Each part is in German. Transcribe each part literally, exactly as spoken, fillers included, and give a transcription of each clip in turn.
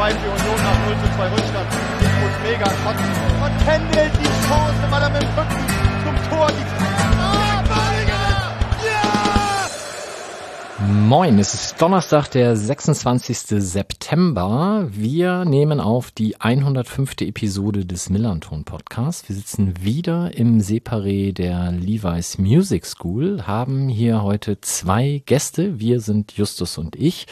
zwei für Union nach null zu zwei Rückstand. Und mega kotzen. Und Kendall die Chance, weil er mit dem Rücken zum Tor die Moin, es ist Donnerstag, der sechsundzwanzigsten September. Wir nehmen auf die hundertfünfte Episode des Millanton Podcasts. Wir sitzen wieder im Separé der Levi's Music School, haben hier heute zwei Gäste. Wir sind Justus und ich.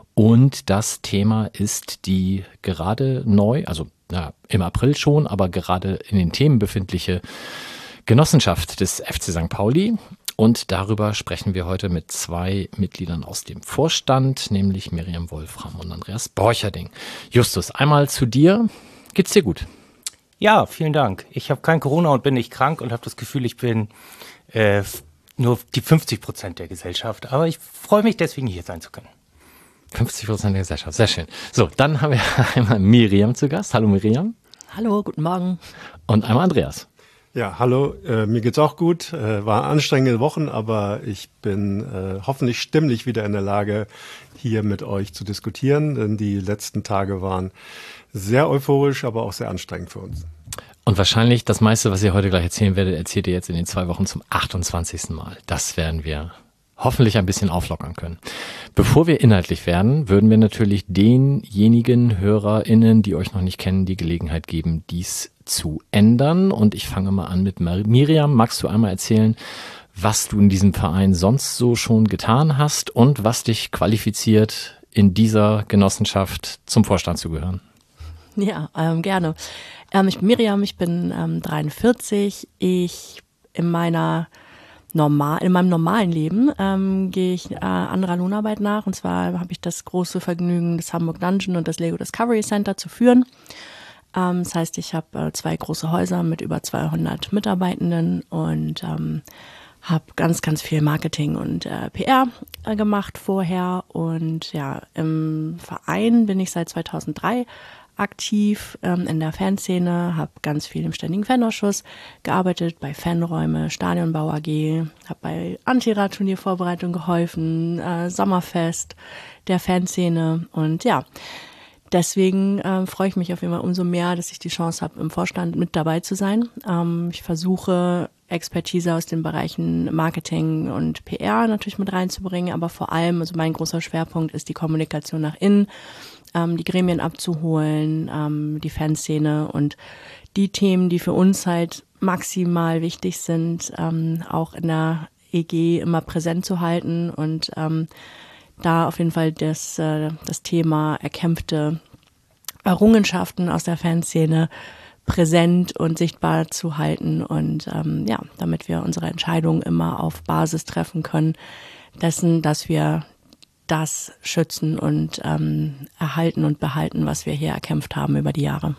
Und das Thema ist die gerade neu, also ja, im April schon, aber gerade in den Themen befindliche Genossenschaft des F C Sankt Pauli. Und darüber sprechen wir heute mit zwei Mitgliedern aus dem Vorstand, nämlich Miriam Wolfram und Andreas Borcherding. Justus, einmal zu dir. Geht's dir gut? Ja, vielen Dank. Ich habe kein Corona und bin nicht krank und habe das Gefühl, ich bin äh, nur die fünfzig Prozent der Gesellschaft. Aber ich freue mich deswegen, hier sein zu können. fünfzig Prozent der Gesellschaft, sehr schön. So, dann haben wir einmal Miriam zu Gast. Hallo Miriam. Hallo, guten Morgen. Und einmal Andreas. Ja, hallo, äh, mir geht's auch gut. Äh, war anstrengende Wochen, aber ich bin äh, hoffentlich stimmlich wieder in der Lage, hier mit euch zu diskutieren, denn die letzten Tage waren sehr euphorisch, aber auch sehr anstrengend für uns. Und wahrscheinlich das meiste, was ihr heute gleich erzählen werdet, erzählt ihr jetzt in den zwei Wochen zum achtundzwanzigsten Mal. Das werden wir hoffentlich ein bisschen auflockern können. Bevor wir inhaltlich werden, würden wir natürlich denjenigen HörerInnen, die euch noch nicht kennen, die Gelegenheit geben, dies zu ändern. Und ich fange mal an mit Miriam. Magst du einmal erzählen, was du in diesem Verein sonst so schon getan hast und was dich qualifiziert, in dieser Genossenschaft zum Vorstand zu gehören? Ja, ähm, gerne. Ähm, ich bin Miriam, ich bin ähm, dreiundvierzig. Ich in meiner Normal, in meinem normalen Leben ähm, gehe ich äh, anderer Lohnarbeit nach. Und zwar habe ich das große Vergnügen, das Hamburg Dungeon und das Lego Discovery Center zu führen. Ähm, das heißt, ich habe äh, zwei große Häuser mit über zweihundert Mitarbeitenden und ähm, habe ganz, ganz viel Marketing und äh, P R äh, gemacht vorher. Und ja, im Verein bin ich seit zweitausenddrei aktiv ähm, in der Fanszene, habe ganz viel im Ständigen Fanausschuss gearbeitet, bei Fanräume, Stadionbau A G, habe bei Antirad-Turniervorbereitung geholfen, äh, Sommerfest der Fanszene und ja, deswegen äh, freue ich mich auf jeden Fall umso mehr, dass ich die Chance habe, im Vorstand mit dabei zu sein. Ähm, ich versuche Expertise aus den Bereichen Marketing und P R natürlich mit reinzubringen, aber vor allem, also mein großer Schwerpunkt ist die Kommunikation nach innen, ähm, die Gremien abzuholen, ähm, die Fanszene und die Themen, die für uns halt maximal wichtig sind, ähm, auch in der E G immer präsent zu halten und ähm, da auf jeden Fall das, äh, das Thema erkämpfte Errungenschaften aus der Fanszene präsent und sichtbar zu halten und ähm, ja, damit wir unsere Entscheidungen immer auf Basis treffen können dessen, dass wir das schützen und ähm, erhalten und behalten, was wir hier erkämpft haben über die Jahre.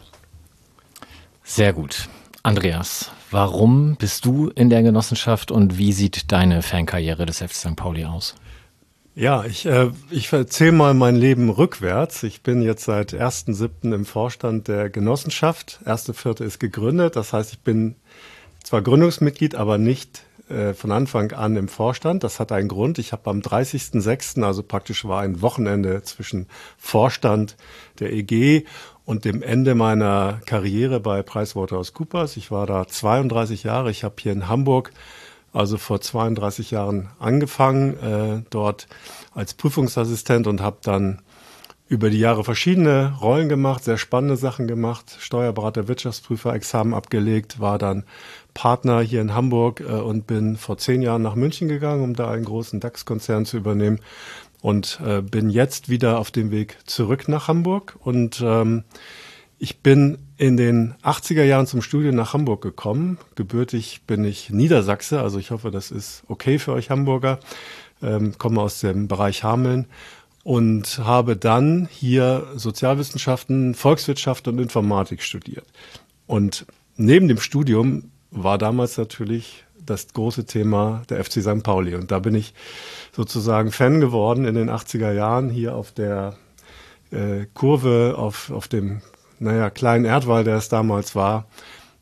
Sehr gut. Andreas, warum bist du in der Genossenschaft und wie sieht deine Fankarriere des F C Sankt Pauli aus? Ja, ich, äh, ich erzähle mal mein Leben rückwärts. Ich bin jetzt seit ersten siebten im Vorstand der Genossenschaft. erster vierte ist gegründet. Das heißt, ich bin zwar Gründungsmitglied, aber nicht äh, von Anfang an im Vorstand. Das hat einen Grund. Ich habe am dreißigsten sechsten, also praktisch war ein Wochenende zwischen Vorstand der E G und dem Ende meiner Karriere bei PricewaterhouseCoopers. Ich war da zweiunddreißig Jahre. Ich habe hier in Hamburg also vor zweiunddreißig Jahren angefangen, äh, dort als Prüfungsassistent und habe dann über die Jahre verschiedene Rollen gemacht, sehr spannende Sachen gemacht, Steuerberater, Wirtschaftsprüfer, Examen abgelegt, war dann Partner hier in Hamburg äh, und bin vor zehn Jahren nach München gegangen, um da einen großen DAX-Konzern zu übernehmen und äh, bin jetzt wieder auf dem Weg zurück nach Hamburg und ähm, ich bin in den achtziger Jahren zum Studium nach Hamburg gekommen. Gebürtig bin ich Niedersachse, also ich hoffe, das ist okay für euch Hamburger. Ähm, komme aus dem Bereich Hameln und habe dann hier Sozialwissenschaften, Volkswirtschaft und Informatik studiert. Und neben dem Studium war damals natürlich das große Thema der F C Sankt Pauli. Und da bin ich sozusagen Fan geworden in den achtziger Jahren hier auf der äh, Kurve, auf, auf dem naja, kleinen Erdwall, der es damals war.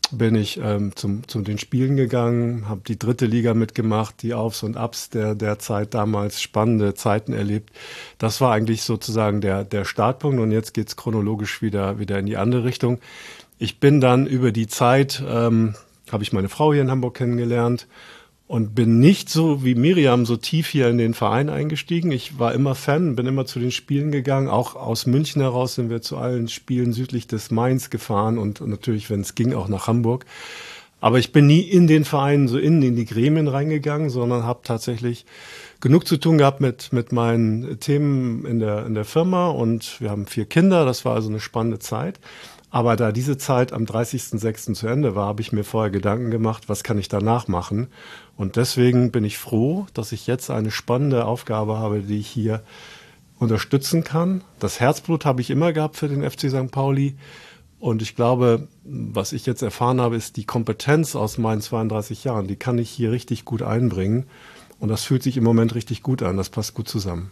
bin ich ähm, zum, zu den Spielen gegangen, habe die dritte Liga mitgemacht, die Aufs und Abs der, der Zeit damals, spannende Zeiten erlebt. Das war eigentlich sozusagen der, der Startpunkt und jetzt geht's chronologisch wieder, wieder in die andere Richtung. Ich bin dann über die Zeit, ähm, habe ich meine Frau hier in Hamburg kennengelernt und bin nicht so wie Miriam so tief hier in den Verein eingestiegen. Ich war immer Fan, bin immer zu den Spielen gegangen. Auch aus München heraus sind wir zu allen Spielen südlich des Mains gefahren und, und natürlich, wenn es ging, auch nach Hamburg. Aber ich bin nie in den Verein so innen in die Gremien reingegangen, sondern habe tatsächlich genug zu tun gehabt mit mit meinen Themen in der in der Firma und wir haben vier Kinder. Das war also eine spannende Zeit. Aber da diese Zeit am dreißigsten sechsten zu Ende war, habe ich mir vorher Gedanken gemacht, was kann ich danach machen? Und deswegen bin ich froh, dass ich jetzt eine spannende Aufgabe habe, die ich hier unterstützen kann. Das Herzblut habe ich immer gehabt für den F C Sankt Pauli. Und ich glaube, was ich jetzt erfahren habe, ist die Kompetenz aus meinen zweiunddreißig Jahren. Die kann ich hier richtig gut einbringen. Und das fühlt sich im Moment richtig gut an. Das passt gut zusammen.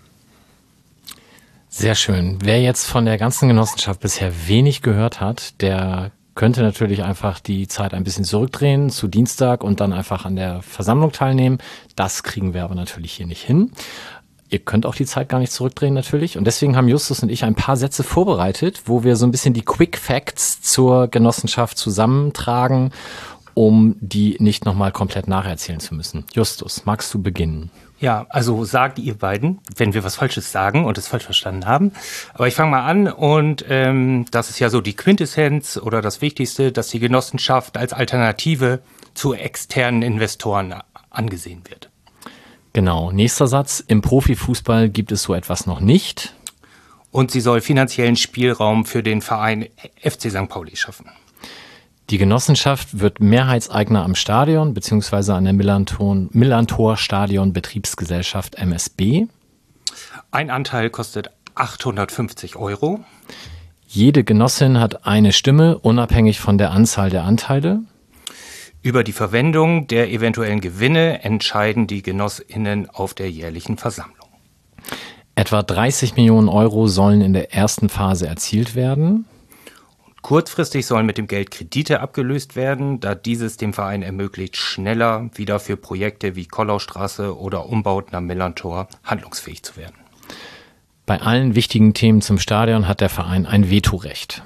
Sehr schön. Wer jetzt von der ganzen Genossenschaft bisher wenig gehört hat, der könnte natürlich einfach die Zeit ein bisschen zurückdrehen zu Dienstag und dann einfach an der Versammlung teilnehmen. Das kriegen wir aber natürlich hier nicht hin. Ihr könnt auch die Zeit gar nicht zurückdrehen natürlich. Und deswegen haben Justus und ich ein paar Sätze vorbereitet, wo wir so ein bisschen die Quick Facts zur Genossenschaft zusammentragen, um die nicht nochmal komplett nacherzählen zu müssen. Justus, magst du beginnen? Ja, also sagt ihr beiden, wenn wir was Falsches sagen und es falsch verstanden haben. Aber ich fange mal an und ähm, das ist ja so die Quintessenz oder das Wichtigste, dass die Genossenschaft als Alternative zu externen Investoren angesehen wird. Genau, nächster Satz. Im Profifußball gibt es so etwas noch nicht. Und sie soll finanziellen Spielraum für den Verein F C Sankt Pauli schaffen. Die Genossenschaft wird Mehrheitseigner am Stadion bzw. an der Millantor, Millantor Stadion Betriebsgesellschaft M S B. Ein Anteil kostet achthundertfünfzig Euro. Jede Genossin hat eine Stimme, unabhängig von der Anzahl der Anteile. Über die Verwendung der eventuellen Gewinne entscheiden die GenossInnen auf der jährlichen Versammlung. Etwa dreißig Millionen Euro sollen in der ersten Phase erzielt werden. Kurzfristig sollen mit dem Geld Kredite abgelöst werden, da dieses dem Verein ermöglicht, schneller wieder für Projekte wie Kollaustraße oder Umbauten am Millantor handlungsfähig zu werden. Bei allen wichtigen Themen zum Stadion hat der Verein ein Vetorecht.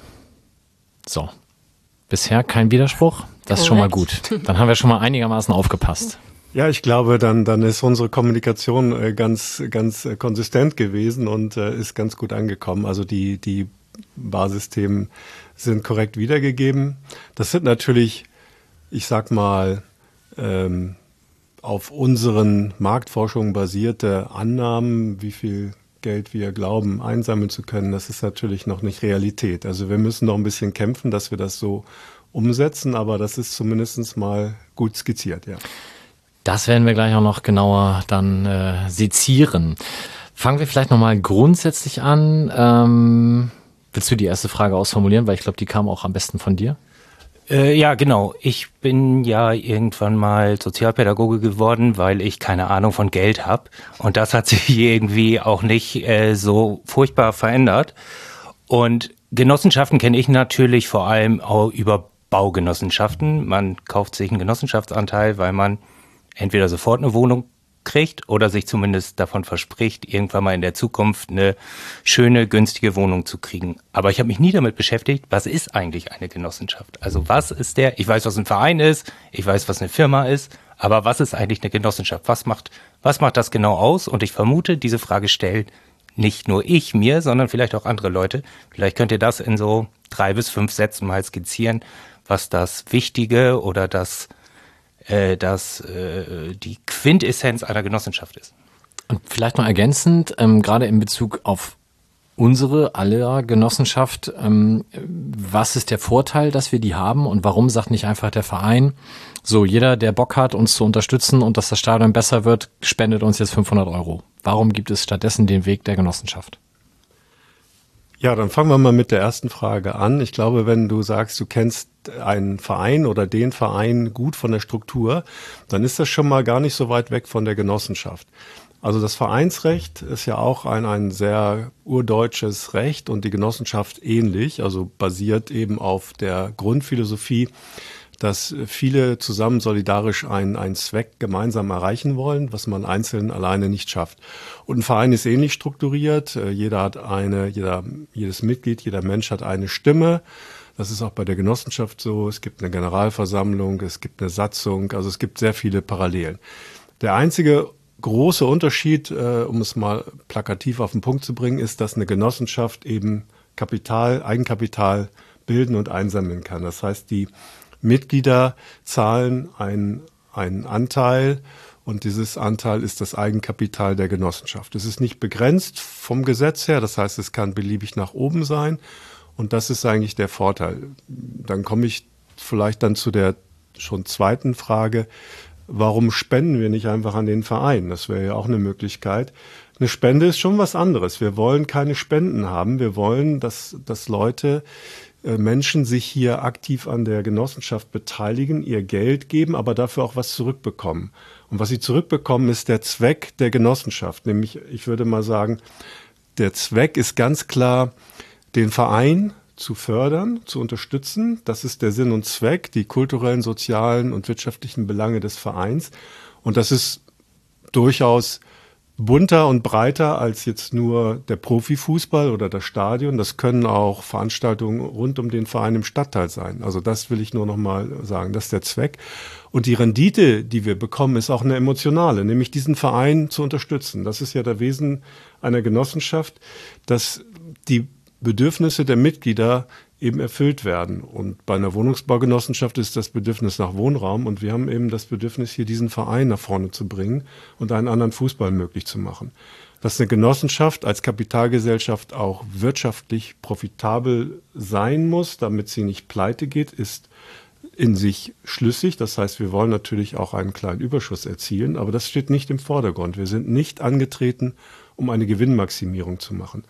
So, bisher kein Widerspruch, das ist schon mal gut. Dann haben wir schon mal einigermaßen aufgepasst. Ja, ich glaube, dann dann ist unsere Kommunikation äh, ganz ganz äh, konsistent gewesen und äh, ist ganz gut angekommen. Also die die Basisthemen sind korrekt wiedergegeben. Das sind natürlich, ich sag mal, ähm, auf unseren Marktforschungen basierte Annahmen, wie viel Geld wir glauben, einsammeln zu können. Das ist natürlich noch nicht Realität. Also wir müssen noch ein bisschen kämpfen, dass wir das so umsetzen, aber das ist zumindest mal gut skizziert, ja. Das werden wir gleich auch noch genauer dann äh, sezieren. Fangen wir vielleicht nochmal grundsätzlich an. Ähm, willst du die erste Frage ausformulieren? Weil ich glaube, die kam auch am besten von dir. Äh, ja, genau. Ich bin ja irgendwann mal Sozialpädagoge geworden, weil ich keine Ahnung von Geld habe. Und das hat sich irgendwie auch nicht äh, so furchtbar verändert. Und Genossenschaften kenne ich natürlich vor allem auch über Baugenossenschaften. Man kauft sich einen Genossenschaftsanteil, weil man entweder sofort eine Wohnung kriegt oder sich zumindest davon verspricht, irgendwann mal in der Zukunft eine schöne, günstige Wohnung zu kriegen. Aber ich habe mich nie damit beschäftigt, was ist eigentlich eine Genossenschaft? Also was ist der, ich weiß, was ein Verein ist, ich weiß, was eine Firma ist, aber was ist eigentlich eine Genossenschaft? Was macht, was macht das genau aus? Und ich vermute, diese Frage stellen nicht nur ich mir, sondern vielleicht auch andere Leute. Vielleicht könnt ihr das in so drei bis fünf Sätzen mal skizzieren, was das Wichtige oder das dass äh, die Quintessenz einer Genossenschaft ist. Und vielleicht noch ergänzend, ähm, gerade in Bezug auf unsere aller Genossenschaft, ähm, was ist der Vorteil, dass wir die haben und warum sagt nicht einfach der Verein, so jeder, der Bock hat, uns zu unterstützen und dass das Stadion besser wird, spendet uns jetzt fünfhundert Euro. Warum gibt es stattdessen den Weg der Genossenschaft? Ja, dann fangen wir mal mit der ersten Frage an. Ich glaube, wenn du sagst, du kennst einen Verein oder den Verein gut von der Struktur, dann ist das schon mal gar nicht so weit weg von der Genossenschaft. Also das Vereinsrecht ist ja auch ein, ein sehr urdeutsches Recht und die Genossenschaft ähnlich, also basiert eben auf der Grundphilosophie, dass viele zusammen solidarisch einen, einen Zweck gemeinsam erreichen wollen, was man einzeln alleine nicht schafft. Und ein Verein ist ähnlich strukturiert. Jeder hat eine, jeder, jedes Mitglied, jeder Mensch hat eine Stimme. Das ist auch bei der Genossenschaft so. Es gibt eine Generalversammlung, es gibt eine Satzung, also es gibt sehr viele Parallelen. Der einzige große Unterschied, äh, um es mal plakativ auf den Punkt zu bringen, ist, dass eine Genossenschaft eben Kapital, Eigenkapital bilden und einsammeln kann. Das heißt, die Mitglieder zahlen einen, einen Anteil und dieses Anteil ist das Eigenkapital der Genossenschaft. Es ist nicht begrenzt vom Gesetz her, das heißt, es kann beliebig nach oben sein und das ist eigentlich der Vorteil. Dann komme ich vielleicht dann zu der schon zweiten Frage, warum spenden wir nicht einfach an den Verein? Das wäre ja auch eine Möglichkeit. Eine Spende ist schon was anderes. Wir wollen keine Spenden haben. Wir wollen, dass, dass Leute, äh, Menschen sich hier aktiv an der Genossenschaft beteiligen, ihr Geld geben, aber dafür auch was zurückbekommen. Und was sie zurückbekommen, ist der Zweck der Genossenschaft. Nämlich, ich würde mal sagen, der Zweck ist ganz klar, den Verein zu fördern, zu unterstützen. Das ist der Sinn und Zweck, die kulturellen, sozialen und wirtschaftlichen Belange des Vereins. Und das ist durchaus bunter und breiter als jetzt nur der Profifußball oder das Stadion. Das können auch Veranstaltungen rund um den Verein im Stadtteil sein. Also das will ich nur noch mal sagen. Das ist der Zweck. Und die Rendite, die wir bekommen, ist auch eine emotionale, nämlich diesen Verein zu unterstützen. Das ist ja der Wesen einer Genossenschaft, dass die Bedürfnisse der Mitglieder eben erfüllt werden. Und bei einer Wohnungsbaugenossenschaft ist das Bedürfnis nach Wohnraum und wir haben eben das Bedürfnis, hier diesen Verein nach vorne zu bringen und einen anderen Fußball möglich zu machen. Dass eine Genossenschaft als Kapitalgesellschaft auch wirtschaftlich profitabel sein muss, damit sie nicht pleite geht, ist in sich schlüssig. Das heißt, wir wollen natürlich auch einen kleinen Überschuss erzielen, aber das steht nicht im Vordergrund. Wir sind nicht angetreten, um eine Gewinnmaximierung zu machen.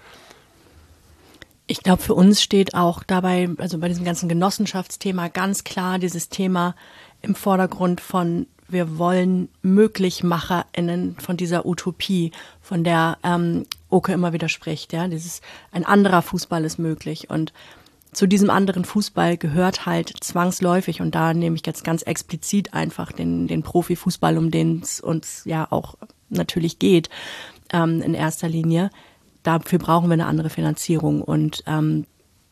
Ich glaube, für uns steht auch dabei, also bei diesem ganzen Genossenschaftsthema ganz klar dieses Thema im Vordergrund von, wir wollen MöglichmacherInnen von dieser Utopie, von der ähm, Oke immer wieder spricht. Ja, dieses, ein anderer Fußball ist möglich und zu diesem anderen Fußball gehört halt zwangsläufig, und da nehme ich jetzt ganz explizit einfach den, den Profifußball, um den es uns ja auch natürlich geht, ähm, in erster Linie. Dafür brauchen wir eine andere Finanzierung und ähm,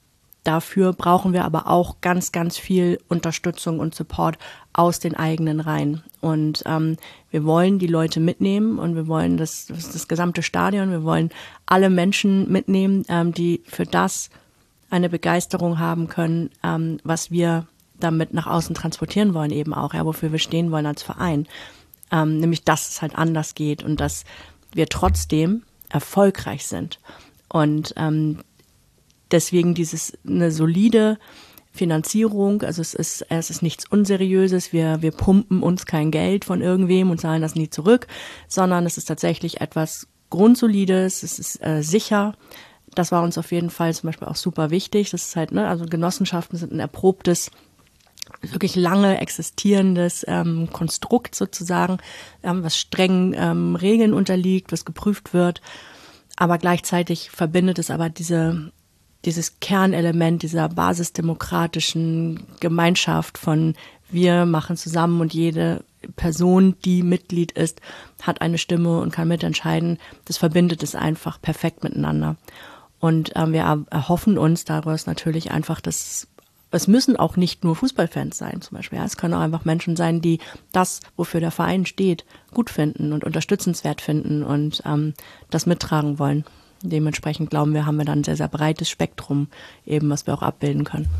dafür brauchen wir aber auch ganz, ganz viel Unterstützung und Support aus den eigenen Reihen. Und ähm, wir wollen die Leute mitnehmen und wir wollen das, das, das gesamte Stadion, wir wollen alle Menschen mitnehmen, ähm, die für das eine Begeisterung haben können, ähm, was wir damit nach außen transportieren wollen eben auch, ja, wofür wir stehen wollen als Verein. Ähm, nämlich, dass es halt anders geht und dass wir trotzdem erfolgreich sind. Und ähm, deswegen dieses eine solide Finanzierung, also es ist, es ist nichts Unseriöses, wir, wir pumpen uns kein Geld von irgendwem und zahlen das nie zurück, sondern es ist tatsächlich etwas Grundsolides, es ist äh, sicher. Das war uns auf jeden Fall zum Beispiel auch super wichtig. Das ist halt, ne, also Genossenschaften sind ein erprobtes, wirklich lange existierendes ähm, Konstrukt sozusagen, ähm, was strengen ähm, Regeln unterliegt, was geprüft wird. Aber gleichzeitig verbindet es aber diese, dieses Kernelement dieser basisdemokratischen Gemeinschaft von wir machen zusammen und jede Person, die Mitglied ist, hat eine Stimme und kann mitentscheiden. Das verbindet es einfach perfekt miteinander. Und ähm, wir erhoffen uns daraus natürlich einfach, dass es müssen auch nicht nur Fußballfans sein zum Beispiel. Ja. Es können auch einfach Menschen sein, die das, wofür der Verein steht, gut finden und unterstützenswert finden und ähm, das mittragen wollen. Dementsprechend glauben wir, haben wir dann ein sehr, sehr breites Spektrum, eben was wir auch abbilden können.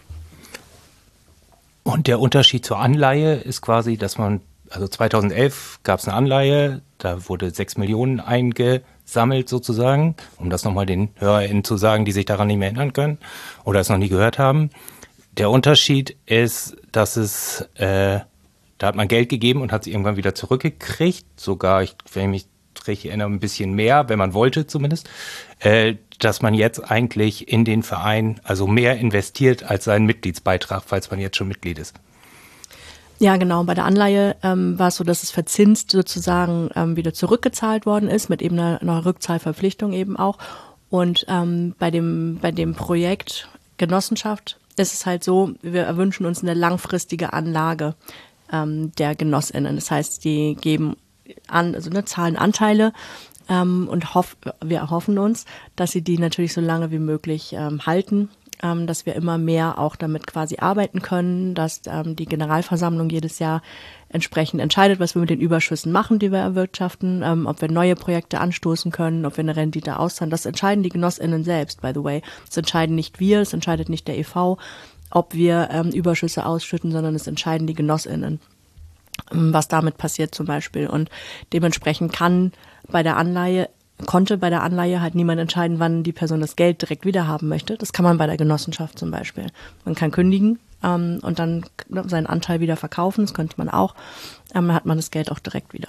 Und der Unterschied zur Anleihe ist quasi, dass man, also zweitausendelf gab es eine Anleihe, da wurde sechs Millionen eingesammelt sozusagen, um das nochmal den HörerInnen zu sagen, die sich daran nicht mehr erinnern können oder es noch nie gehört haben. Der Unterschied ist, dass es, äh, da hat man Geld gegeben und hat es irgendwann wieder zurückgekriegt, sogar, ich, wenn ich mich richtig erinnere, ein bisschen mehr, wenn man wollte zumindest, äh, dass man jetzt eigentlich in den Verein also mehr investiert als seinen Mitgliedsbeitrag, falls man jetzt schon Mitglied ist. Ja, genau. Bei der Anleihe ähm, war es so, dass es verzinst sozusagen ähm, wieder zurückgezahlt worden ist, mit eben einer, einer Rückzahlverpflichtung eben auch. Und ähm, bei dem bei dem Projekt Genossenschaft ist es halt so, wir wünschen uns eine langfristige Anlage ähm, der GenossInnen. Das heißt, die geben an, also ne, zahlen Anteile ähm, und hoff, wir erhoffen uns, dass sie die natürlich so lange wie möglich ähm, halten, ähm, dass wir immer mehr auch damit quasi arbeiten können, dass ähm, die Generalversammlung jedes Jahr entsprechend entscheidet, was wir mit den Überschüssen machen, die wir erwirtschaften, ähm, ob wir neue Projekte anstoßen können, ob wir eine Rendite auszahlen. Das entscheiden die GenossInnen selbst, by the way. Das entscheiden nicht wir, das entscheidet nicht der E V, ob wir ähm, Überschüsse ausschütten, sondern das entscheiden die GenossInnen, ähm, was damit passiert zum Beispiel. Und dementsprechend kann bei der Anleihe, konnte bei der Anleihe halt niemand entscheiden, wann die Person das Geld direkt wieder haben möchte. Das kann man bei der Genossenschaft zum Beispiel. Man kann kündigen, ähm, und dann seinen Anteil wieder verkaufen, das könnte man auch, ähm, dann hat man das Geld auch direkt wieder.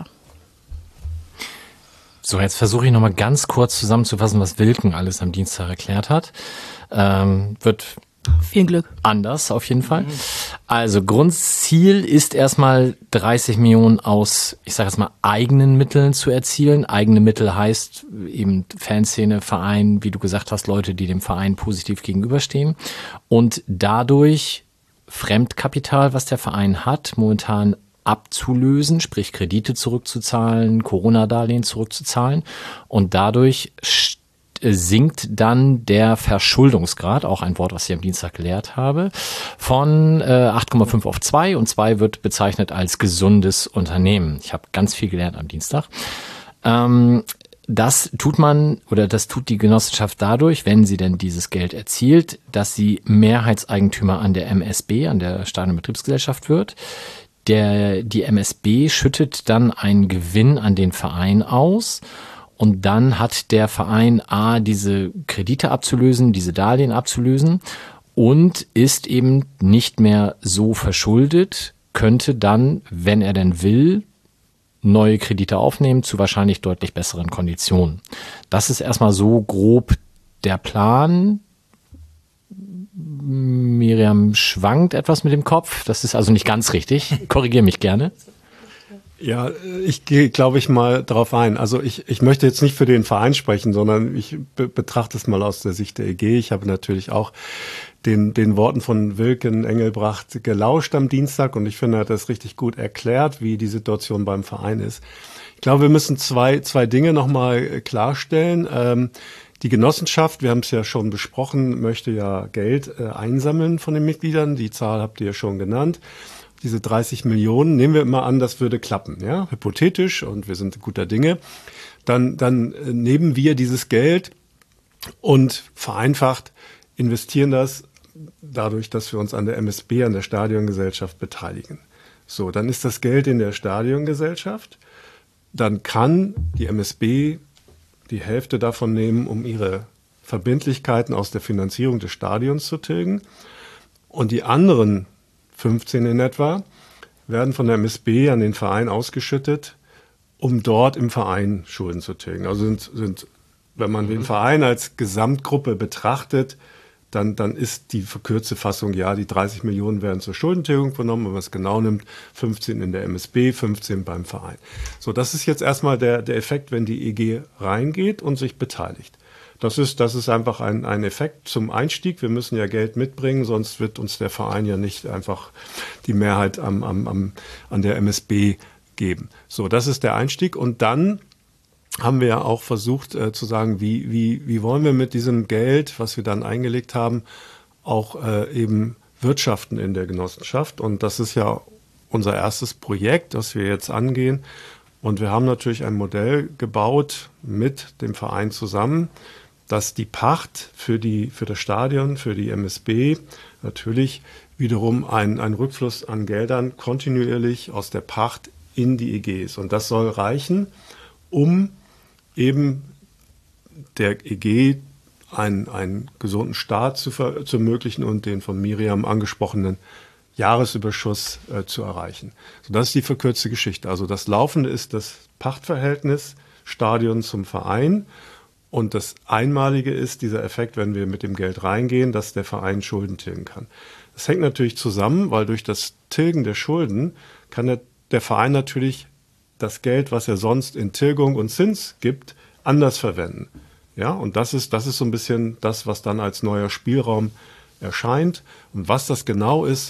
So, jetzt versuche ich nochmal ganz kurz zusammenzufassen, was Wilken alles am Dienstag erklärt hat. Ähm, wird Viel Glück. anders auf jeden Fall. Also Grundziel ist erstmal dreißig Millionen aus, ich sage jetzt mal, eigenen Mitteln zu erzielen. Eigene Mittel heißt eben Fanszene, Verein, wie du gesagt hast, Leute, die dem Verein positiv gegenüberstehen. Und dadurch Fremdkapital, was der Verein hat, momentan abzulösen, sprich Kredite zurückzuzahlen, Corona-Darlehen zurückzuzahlen. Und dadurch sinkt dann der Verschuldungsgrad, auch ein Wort, was ich am Dienstag gelehrt habe, von äh, acht Komma fünf auf zwei, und zwei wird bezeichnet als gesundes Unternehmen. Ich habe ganz viel gelernt am Dienstag. Ähm, das tut man oder das tut die Genossenschaft dadurch, wenn sie denn dieses Geld erzielt, dass sie Mehrheitseigentümer an der M S B, an der Stadionbetriebsgesellschaft wird. Der, die M S B schüttet dann einen Gewinn an den Verein aus. Und dann hat der Verein A, diese Kredite abzulösen, diese Darlehen abzulösen und ist eben nicht mehr so verschuldet, könnte dann, wenn er denn will, neue Kredite aufnehmen zu wahrscheinlich deutlich besseren Konditionen. Das ist erstmal so grob der Plan. Miriam schwankt etwas mit dem Kopf. Das ist also nicht ganz richtig. Korrigiere mich gerne. Ja, ich gehe, glaube ich, mal drauf ein. Also ich, ich möchte jetzt nicht für den Verein sprechen, sondern ich be- betrachte es mal aus der Sicht der E G. Ich habe natürlich auch den, den Worten von Wilken Engelbracht gelauscht am Dienstag und ich finde, er hat das richtig gut erklärt, wie die Situation beim Verein ist. Ich glaube, wir müssen zwei, zwei Dinge nochmal klarstellen. Ähm, die Genossenschaft, wir haben es ja schon besprochen, möchte ja Geld äh, einsammeln von den Mitgliedern. Die Zahl habt ihr ja schon genannt. Diese dreißig Millionen, nehmen wir immer an, das würde klappen, ja, hypothetisch, und wir sind guter Dinge. Dann, dann nehmen wir dieses Geld und vereinfacht investieren das dadurch, dass wir uns an der M S B, an der Stadiongesellschaft beteiligen. So, dann ist das Geld in der Stadiongesellschaft. Dann kann die M S B die Hälfte davon nehmen, um ihre Verbindlichkeiten aus der Finanzierung des Stadions zu tilgen. Und die anderen fünfzehn in etwa, werden von der M S B an den Verein ausgeschüttet, um dort im Verein Schulden zu tilgen. Also sind, sind, wenn man den Verein als Gesamtgruppe betrachtet, dann, dann ist die verkürzte Fassung, ja, die dreißig Millionen werden zur Schuldentilgung genommen, wenn man es genau nimmt, fünfzehn in der M S B, fünfzehn beim Verein. So, das ist jetzt erstmal der, der Effekt, wenn die E G reingeht und sich beteiligt. Das ist, das ist einfach ein, ein Effekt zum Einstieg. Wir müssen ja Geld mitbringen, sonst wird uns der Verein ja nicht einfach die Mehrheit am, am, am, an der M S B geben. So, das ist der Einstieg. Und dann haben wir ja auch versucht äh, zu sagen, wie, wie, wie wollen wir mit diesem Geld, was wir dann eingelegt haben, auch äh, eben wirtschaften in der Genossenschaft. Und das ist ja unser erstes Projekt, das wir jetzt angehen. Und wir haben natürlich ein Modell gebaut mit dem Verein zusammen, dass die Pacht für, die, für das Stadion, für die M S B natürlich wiederum ein, ein Rückfluss an Geldern kontinuierlich aus der Pacht in die E G ist. Und das soll reichen, um eben der E G einen, einen gesunden Start zu, ver, zu ermöglichen und den von Miriam angesprochenen Jahresüberschuss äh, zu erreichen. So, das ist die verkürzte Geschichte. Also das Laufende ist das Pachtverhältnis Stadion zum Verein. Und das Einmalige ist dieser Effekt, wenn wir mit dem Geld reingehen, dass der Verein Schulden tilgen kann. Das hängt natürlich zusammen, weil durch das Tilgen der Schulden kann der, der Verein natürlich das Geld, was er sonst in Tilgung und Zins gibt, anders verwenden. Ja, und das ist, das ist so ein bisschen das, was dann als neuer Spielraum erscheint. Und was das genau ist, äh,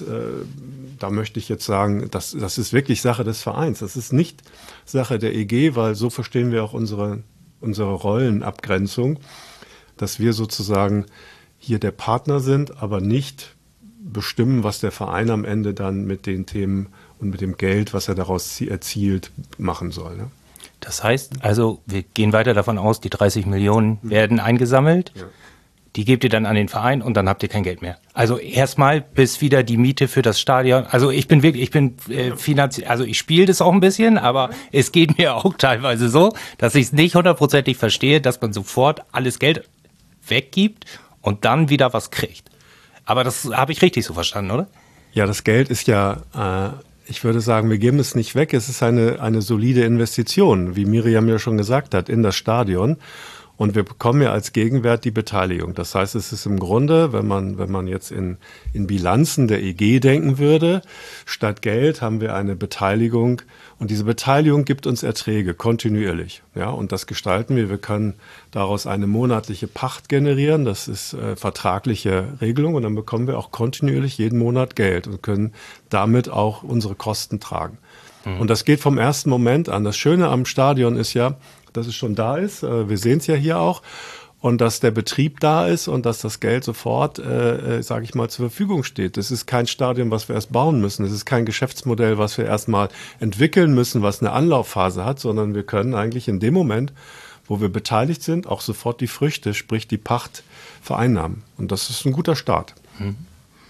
da möchte ich jetzt sagen, das, das ist wirklich Sache des Vereins. Das ist nicht Sache der E G, weil so verstehen wir auch unsere, unsere Rollenabgrenzung, dass wir sozusagen hier der Partner sind, aber nicht bestimmen, was der Verein am Ende dann mit den Themen und mit dem Geld, was er daraus erzielt, machen soll. Ne? Das heißt, also wir gehen weiter davon aus, die dreißig Millionen werden eingesammelt, ja. Die gebt ihr dann an den Verein und dann habt ihr kein Geld mehr. Also erstmal bis wieder die Miete für das Stadion. Also ich bin wirklich, ich bin äh, finanziell, also ich spiele das auch ein bisschen, aber es geht mir auch teilweise so, dass ich es nicht hundertprozentig verstehe, dass man sofort alles Geld weggibt und dann wieder was kriegt. Aber das habe ich richtig so verstanden, oder? Ja, das Geld ist ja, äh, ich würde sagen, wir geben es nicht weg. Es ist eine, eine solide Investition, wie Miriam ja schon gesagt hat, in das Stadion. Und wir bekommen ja als Gegenwert die Beteiligung. Das heißt, es ist im Grunde, wenn man, wenn man jetzt in, in Bilanzen der E G denken würde, statt Geld haben wir eine Beteiligung. Und diese Beteiligung gibt uns Erträge kontinuierlich. Ja, und das gestalten wir. Wir können daraus eine monatliche Pacht generieren. Das ist äh, vertragliche Regelung. Und dann bekommen wir auch kontinuierlich jeden Monat Geld und können damit auch unsere Kosten tragen. Mhm. Und das geht vom ersten Moment an. Das Schöne am Stadion ist ja, dass es schon da ist. Wir sehen es ja hier auch. Und dass der Betrieb da ist und dass das Geld sofort, äh, sage ich mal, zur Verfügung steht. Das ist kein Stadion, was wir erst bauen müssen. Das ist kein Geschäftsmodell, was wir erst mal entwickeln müssen, was eine Anlaufphase hat, sondern wir können eigentlich in dem Moment, wo wir beteiligt sind, auch sofort die Früchte, sprich die Pacht, vereinnahmen. Und das ist ein guter Start. Mhm.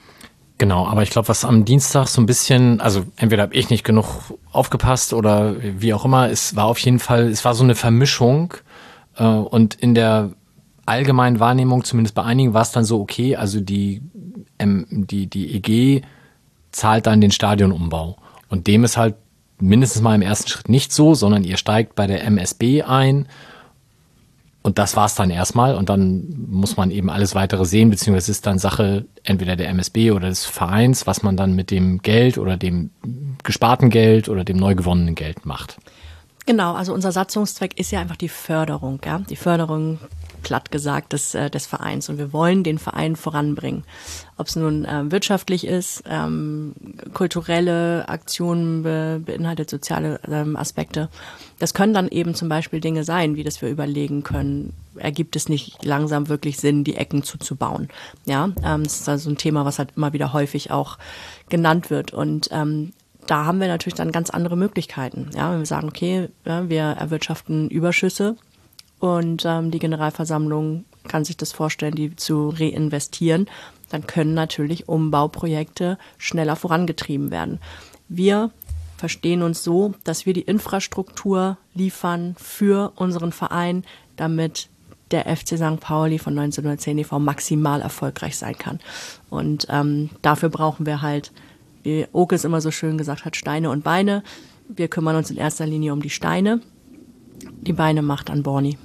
Genau, aber ich glaube, was am Dienstag so ein bisschen, also entweder habe ich nicht genug aufgepasst oder wie auch immer, es war auf jeden Fall, es war so eine Vermischung äh, und in der allgemeinen Wahrnehmung, zumindest bei einigen, war es dann so, okay, also die, ähm, die, die E G zahlt dann den Stadionumbau und dem ist halt mindestens mal im ersten Schritt nicht so, sondern ihr steigt bei der M S B ein. Und das war's dann erstmal und dann muss man eben alles weitere sehen, beziehungsweise es ist dann Sache entweder der M S B oder des Vereins, was man dann mit dem Geld oder dem gesparten Geld oder dem neu gewonnenen Geld macht. Genau, also unser Satzungszweck ist ja einfach die Förderung, ja, die Förderung, platt gesagt, des, äh, des Vereins. Und wir wollen den Verein voranbringen. Ob es nun äh, wirtschaftlich ist, ähm, kulturelle Aktionen be, beinhaltet, soziale ähm, Aspekte. Das können dann eben zum Beispiel Dinge sein, wie dass wir überlegen können, ergibt es nicht langsam wirklich Sinn, die Ecken zuzubauen. Ja, ähm, das ist also ein Thema, was halt immer wieder häufig auch genannt wird. Und ähm, da haben wir natürlich dann ganz andere Möglichkeiten. Ja, wenn wir sagen, okay, ja, wir erwirtschaften Überschüsse und ähm, die Generalversammlung kann sich das vorstellen, die zu reinvestieren, dann können natürlich Umbauprojekte schneller vorangetrieben werden. Wir verstehen uns so, dass wir die Infrastruktur liefern für unseren Verein, damit der F C Sankt Pauli von neunzehnhundertzehn e V maximal erfolgreich sein kann. Und ähm, dafür brauchen wir halt, wie Oke es immer so schön gesagt hat, Steine und Beine. Wir kümmern uns in erster Linie um die Steine. Die Beine macht an Borni.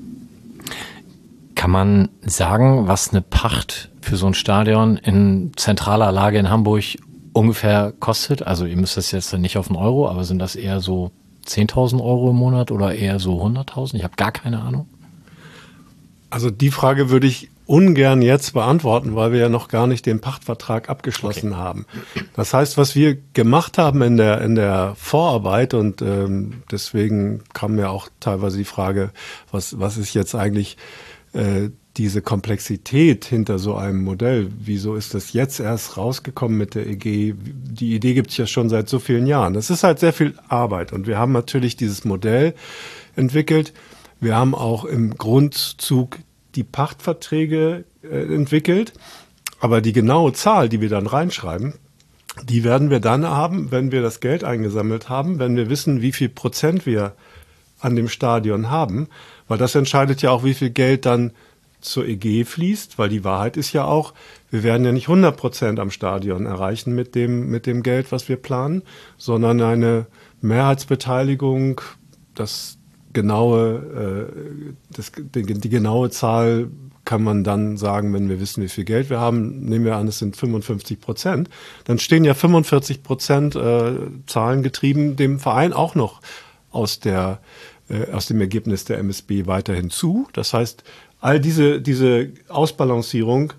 Kann man sagen, was eine Pacht für so ein Stadion in zentraler Lage in Hamburg ungefähr kostet? Also ihr müsst das jetzt nicht auf einen Euro, aber sind das eher so zehntausend Euro im Monat oder eher so hunderttausend? Ich habe gar keine Ahnung. Also die Frage würde ich ungern jetzt beantworten, weil wir ja noch gar nicht den Pachtvertrag abgeschlossen okay. haben. Das heißt, was wir gemacht haben in der in der Vorarbeit und ähm, deswegen kam mir auch teilweise die Frage, was was ist jetzt eigentlich äh, diese Komplexität hinter so einem Modell? Wieso ist das jetzt erst rausgekommen mit der E G? Die Idee gibt es ja schon seit so vielen Jahren. Das ist halt sehr viel Arbeit und wir haben natürlich dieses Modell entwickelt. Wir haben auch im Grundzug die Pachtverträge äh, entwickelt, aber die genaue Zahl, die wir dann reinschreiben, die werden wir dann haben, wenn wir das Geld eingesammelt haben, wenn wir wissen, wie viel Prozent wir an dem Stadion haben, weil das entscheidet ja auch, wie viel Geld dann zur E G fließt, weil die Wahrheit ist ja auch, wir werden ja nicht hundert Prozent am Stadion erreichen mit dem, mit dem Geld, was wir planen, sondern eine Mehrheitsbeteiligung, das genaue, äh, das, die, die genaue Zahl kann man dann sagen, wenn wir wissen, wie viel Geld wir haben. Nehmen wir an, es sind fünfundfünfzig Prozent. Dann stehen ja fünfundvierzig Prozent äh, zahlengetrieben dem Verein auch noch aus der äh, aus dem Ergebnis der M S B weiterhin zu. Das heißt, all diese diese Ausbalancierung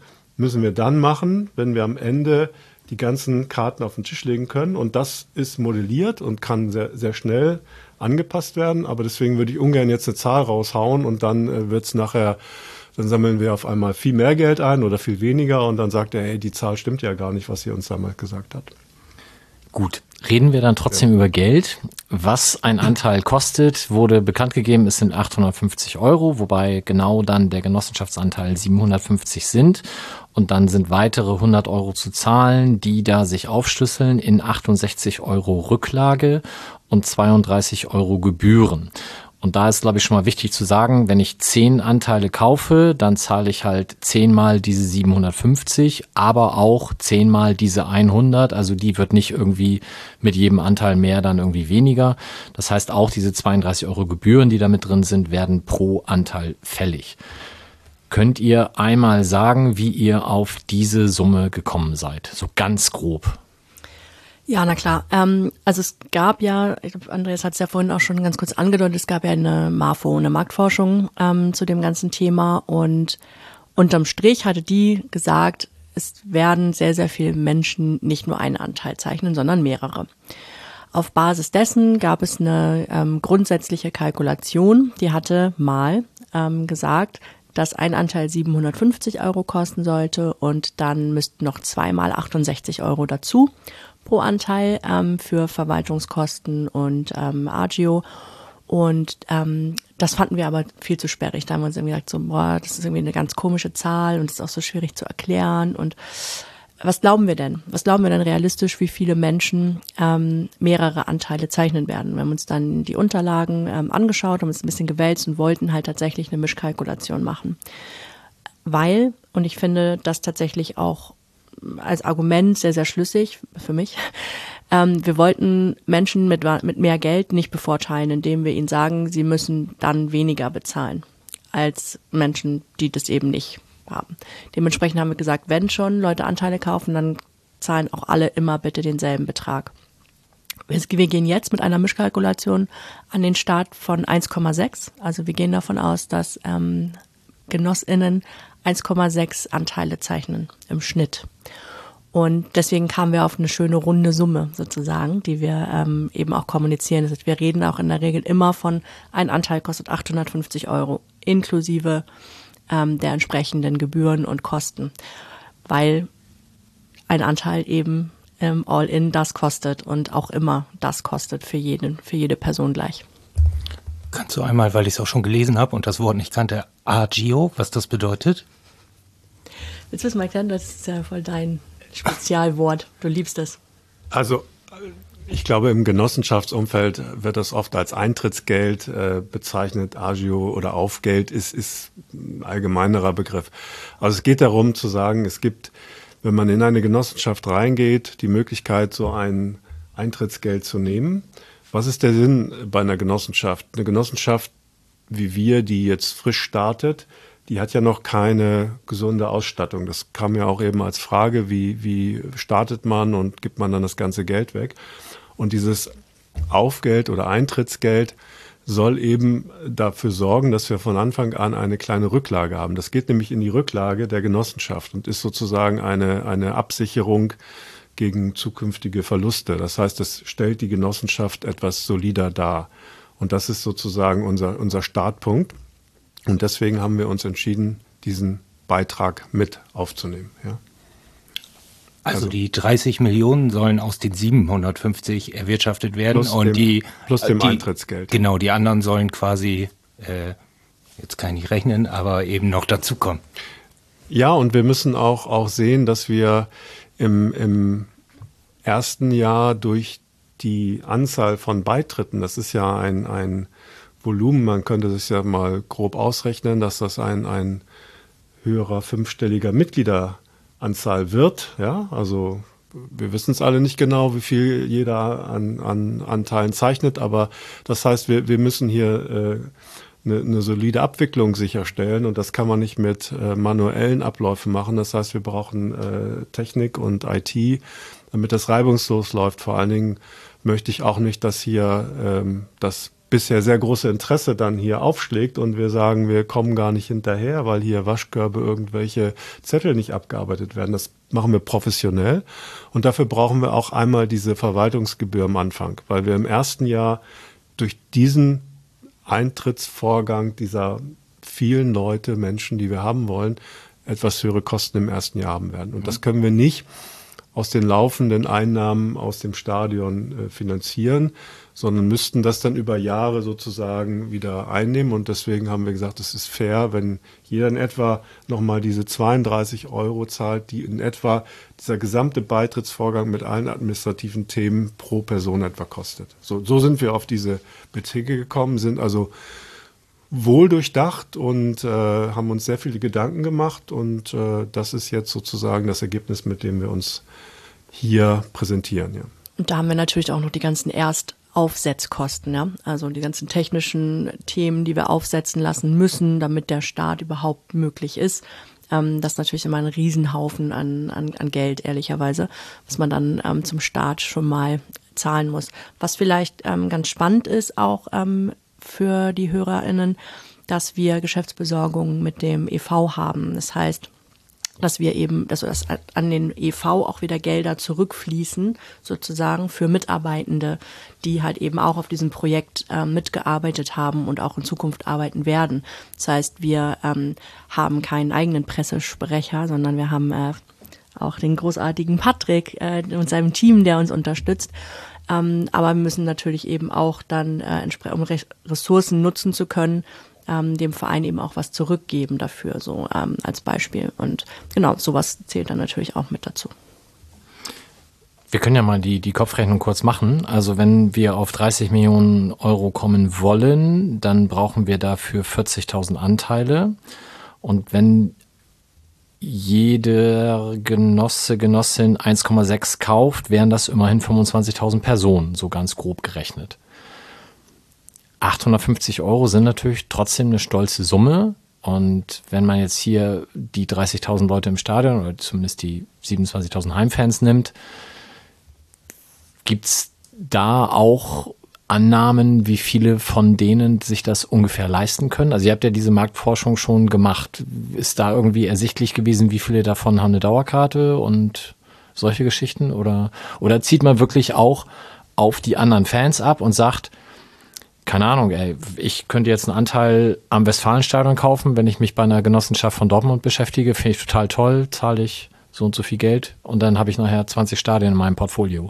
müssen wir dann machen, wenn wir am Ende die ganzen Karten auf den Tisch legen können. Und das ist modelliert und kann sehr, sehr schnell angepasst werden. Aber deswegen würde ich ungern jetzt eine Zahl raushauen und dann äh, wird es nachher, dann sammeln wir auf einmal viel mehr Geld ein oder viel weniger und dann sagt er, hey, die Zahl stimmt ja gar nicht, was ihr uns damals gesagt habt. Gut, reden wir dann trotzdem ja. über Geld. Was ein Anteil kostet, wurde bekannt gegeben, es sind achthundertfünfzig Euro, wobei genau dann der Genossenschaftsanteil siebenhundertfünfzig sind. Und dann sind weitere hundert Euro zu zahlen, die da sich aufschlüsseln in achtundsechzig Euro Rücklage und zweiunddreißig Euro Gebühren. Und da ist, glaube ich, schon mal wichtig zu sagen, wenn ich zehn Anteile kaufe, dann zahle ich halt zehnmal diese siebenhundertfünfzig, aber auch zehnmal diese hundert. Also die wird nicht irgendwie mit jedem Anteil mehr dann irgendwie weniger. Das heißt, auch diese zweiunddreißig Euro Gebühren, die da mit drin sind, werden pro Anteil fällig. Könnt ihr einmal sagen, wie ihr auf diese Summe gekommen seid? So ganz grob. Ja, na klar. Ähm, also es gab ja, ich glaube, Andreas hat es ja vorhin auch schon ganz kurz angedeutet, es gab ja eine MAFO, eine Marktforschung ähm, zu dem ganzen Thema und unterm Strich hatte die gesagt, es werden sehr, sehr viele Menschen nicht nur einen Anteil zeichnen, sondern mehrere. Auf Basis dessen gab es eine ähm, grundsätzliche Kalkulation, die hatte mal ähm, gesagt, dass ein Anteil siebenhundertfünfzig Euro kosten sollte und dann müssten noch zweimal achtundsechzig Euro dazu pro Anteil ähm, für Verwaltungskosten und ähm, Agio. Und ähm, das fanden wir aber viel zu sperrig. Da haben wir uns irgendwie gesagt, so, boah, das ist irgendwie eine ganz komische Zahl und ist auch so schwierig zu erklären. Und was glauben wir denn? Was glauben wir denn realistisch, wie viele Menschen ähm, mehrere Anteile zeichnen werden? Wir haben uns dann die Unterlagen ähm, angeschaut, haben uns ein bisschen gewälzt und wollten halt tatsächlich eine Mischkalkulation machen. Weil, und ich finde das tatsächlich auch als Argument sehr, sehr schlüssig für mich. Ähm, wir wollten Menschen mit, mit mehr Geld nicht bevorteilen, indem wir ihnen sagen, sie müssen dann weniger bezahlen als Menschen, die das eben nicht haben. Dementsprechend haben wir gesagt, wenn schon Leute Anteile kaufen, dann zahlen auch alle immer bitte denselben Betrag. Wir gehen jetzt mit einer Mischkalkulation an den Start von eins Komma sechs. Also wir gehen davon aus, dass ähm, GenossInnen eins Komma sechs Anteile zeichnen im Schnitt. Und deswegen kamen wir auf eine schöne runde Summe sozusagen, die wir ähm, eben auch kommunizieren. Das heißt, wir reden auch in der Regel immer von, ein Anteil kostet achthundertfünfzig Euro, inklusive ähm, der entsprechenden Gebühren und Kosten, weil ein Anteil eben ähm, all in das kostet und auch immer das kostet für jeden, für jede Person gleich. Kannst du einmal, weil ich es auch schon gelesen habe und das Wort nicht kannte, Agio, was das bedeutet? Willst du es mal erklären? Das ist ja voll dein Spezialwort. Du liebst es. Also ich glaube, im Genossenschaftsumfeld wird das oft als Eintrittsgeld äh, bezeichnet. Agio oder Aufgeld ist, ist ein allgemeinerer Begriff. Also es geht darum zu sagen, es gibt, wenn man in eine Genossenschaft reingeht, die Möglichkeit, so ein Eintrittsgeld zu nehmen. Was ist der Sinn bei einer Genossenschaft? Eine Genossenschaft wie wir, die jetzt frisch startet, die hat ja noch keine gesunde Ausstattung. Das kam ja auch eben als Frage, wie, wie startet man und gibt man dann das ganze Geld weg? Und dieses Aufgeld oder Eintrittsgeld soll eben dafür sorgen, dass wir von Anfang an eine kleine Rücklage haben. Das geht nämlich in die Rücklage der Genossenschaft und ist sozusagen eine, eine Absicherung gegen zukünftige Verluste. Das heißt, es stellt die Genossenschaft etwas solider dar. Und das ist sozusagen unser, unser Startpunkt. Und deswegen haben wir uns entschieden, diesen Beitrag mit aufzunehmen. Ja. Also, also die dreißig Millionen sollen aus den siebenhundertfünfzig erwirtschaftet werden. Plus und dem, die plus dem die, Eintrittsgeld. Genau, die anderen sollen quasi, äh, jetzt kann ich nicht rechnen, aber eben noch dazukommen. Ja, und wir müssen auch, auch sehen, dass wir im, im ersten Jahr durch die Anzahl von Beitritten, das ist ja ein, ein Volumen, man könnte sich ja mal grob ausrechnen, dass das ein, ein höherer fünfstelliger Mitgliederanzahl wird. Ja, also wir wissen es alle nicht genau, wie viel jeder an, an Anteilen zeichnet, aber das heißt, wir, wir müssen hier äh, eine, eine solide Abwicklung sicherstellen und das kann man nicht mit äh, manuellen Abläufen machen. Das heißt, wir brauchen äh, Technik und I T, damit das reibungslos läuft. Vor allen Dingen möchte ich auch nicht, dass hier ähm, das bisher sehr große Interesse dann hier aufschlägt und wir sagen, wir kommen gar nicht hinterher, weil hier Waschkörbe irgendwelche Zettel nicht abgearbeitet werden. Das machen wir professionell und dafür brauchen wir auch einmal diese Verwaltungsgebühr am Anfang, weil wir im ersten Jahr durch diesen Eintrittsvorgang dieser vielen Leute, Menschen, die wir haben wollen, etwas höhere Kosten im ersten Jahr haben werden. Und das können wir nicht aus den laufenden Einnahmen aus dem Stadion äh, finanzieren, sondern müssten das dann über Jahre sozusagen wieder einnehmen. Und deswegen haben wir gesagt, es ist fair, wenn jeder in etwa nochmal diese zweiunddreißig Euro zahlt, die in etwa dieser gesamte Beitrittsvorgang mit allen administrativen Themen pro Person etwa kostet. So, so sind wir auf diese Beträge gekommen, sind also wohl durchdacht und äh, haben uns sehr viele Gedanken gemacht. Und äh, das ist jetzt sozusagen das Ergebnis, mit dem wir uns hier präsentieren. Ja. Und da haben wir natürlich auch noch die ganzen Erstaufsetzkosten, ja, also die ganzen technischen Themen, die wir aufsetzen lassen müssen, damit der Start überhaupt möglich ist. Ähm, das ist natürlich immer ein Riesenhaufen an, an, an Geld, ehrlicherweise, was man dann ähm, zum Start schon mal zahlen muss. Was vielleicht ähm, ganz spannend ist, auch ähm, für die HörerInnen, dass wir Geschäftsbesorgung mit dem E V haben. Das heißt, dass wir eben, dass an den E V auch wieder Gelder zurückfließen, sozusagen für Mitarbeitende, die halt eben auch auf diesem Projekt äh, mitgearbeitet haben und auch in Zukunft arbeiten werden. Das heißt, wir ähm, haben keinen eigenen Pressesprecher, sondern wir haben äh, auch den großartigen Patrick äh, und seinem Team, der uns unterstützt. Ähm, aber wir müssen natürlich eben auch dann, äh, um Re- Ressourcen nutzen zu können, ähm, dem Verein eben auch was zurückgeben dafür, so ähm, als Beispiel. Und genau, sowas zählt dann natürlich auch mit dazu. Wir können ja mal die, die Kopfrechnung kurz machen. Also wenn wir auf dreißig Millionen Euro kommen wollen, dann brauchen wir dafür vierzigtausend Anteile. Und wenn jeder Genosse, Genossin eins Komma sechs kauft, wären das immerhin fünfundzwanzigtausend Personen, so ganz grob gerechnet. achthundertfünfzig Euro sind natürlich trotzdem eine stolze Summe. Und wenn man jetzt hier die dreißigtausend Leute im Stadion oder zumindest die siebenundzwanzigtausend Heimfans nimmt, gibt's da auch Annahmen, wie viele von denen sich das ungefähr leisten können? Also ihr habt ja diese Marktforschung schon gemacht. Ist da irgendwie ersichtlich gewesen, wie viele davon haben eine Dauerkarte und solche Geschichten? Oder, oder zieht man wirklich auch auf die anderen Fans ab und sagt, keine Ahnung, ey, ich könnte jetzt einen Anteil am Westfalenstadion kaufen, wenn ich mich bei einer Genossenschaft von Dortmund beschäftige, finde ich total toll, zahle ich so und so viel Geld und dann habe ich nachher zwanzig Stadien in meinem Portfolio.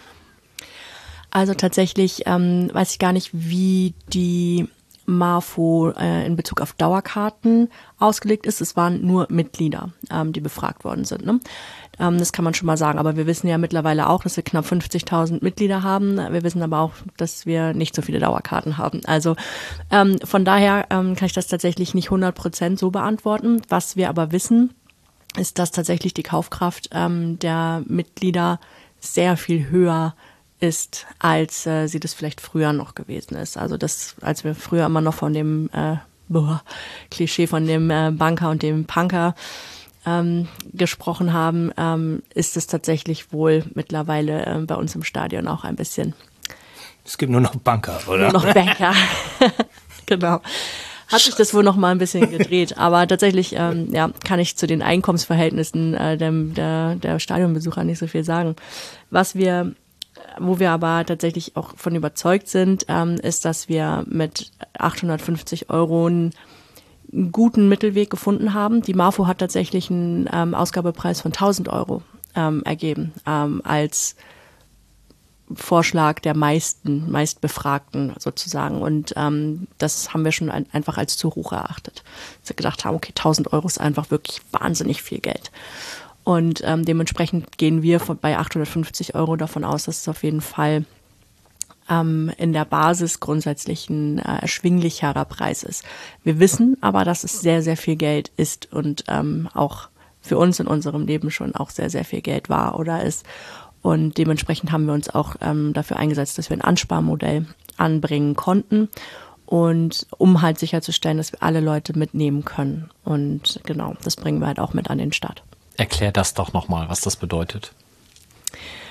Also tatsächlich ähm, weiß ich gar nicht, wie die Marfo äh, in Bezug auf Dauerkarten ausgelegt ist. Es waren nur Mitglieder, ähm, die befragt worden sind. Ne? Ähm, das kann man schon mal sagen. Aber wir wissen ja mittlerweile auch, dass wir knapp fünfzigtausend Mitglieder haben. Wir wissen aber auch, dass wir nicht so viele Dauerkarten haben. Also ähm, von daher ähm, kann ich das tatsächlich nicht hundert Prozent so beantworten. Was wir aber wissen, ist, dass tatsächlich die Kaufkraft ähm, der Mitglieder sehr viel höher ist, als äh, sie das vielleicht früher noch gewesen ist. Also das, als wir früher immer noch von dem äh, boah, Klischee von dem äh, Banker und dem Punker ähm, gesprochen haben, ähm, ist es tatsächlich wohl mittlerweile äh, bei uns im Stadion auch ein bisschen. Es gibt nur noch Banker, oder? Nur noch Banker. Genau. Hat sich das wohl noch mal ein bisschen gedreht, aber tatsächlich ähm, ja, kann ich zu den Einkommensverhältnissen äh, der, der, der Stadionbesucher nicht so viel sagen. Was wir Wo wir aber tatsächlich auch von überzeugt sind, ähm, ist, dass wir mit achthundertfünfzig Euro einen guten Mittelweg gefunden haben. Die Marfo hat tatsächlich einen ähm, Ausgabepreis von tausend Euro ähm, ergeben, ähm, als Vorschlag der meisten, meistbefragten sozusagen. Und ähm, das haben wir schon ein, einfach als zu hoch erachtet. Dass wir gedacht haben, okay, tausend Euro ist einfach wirklich wahnsinnig viel Geld. Und ähm, dementsprechend gehen wir von, bei achthundertfünfzig Euro davon aus, dass es auf jeden Fall ähm, in der Basis grundsätzlich ein äh, erschwinglicherer Preis ist. Wir wissen aber, dass es sehr, sehr viel Geld ist und ähm, auch für uns in unserem Leben schon auch sehr, sehr viel Geld war oder ist. Und dementsprechend haben wir uns auch ähm, dafür eingesetzt, dass wir ein Ansparmodell anbringen konnten. Und um halt sicherzustellen, dass wir alle Leute mitnehmen können. Und genau, das bringen wir halt auch mit an den Start. Erklär das doch nochmal, was das bedeutet.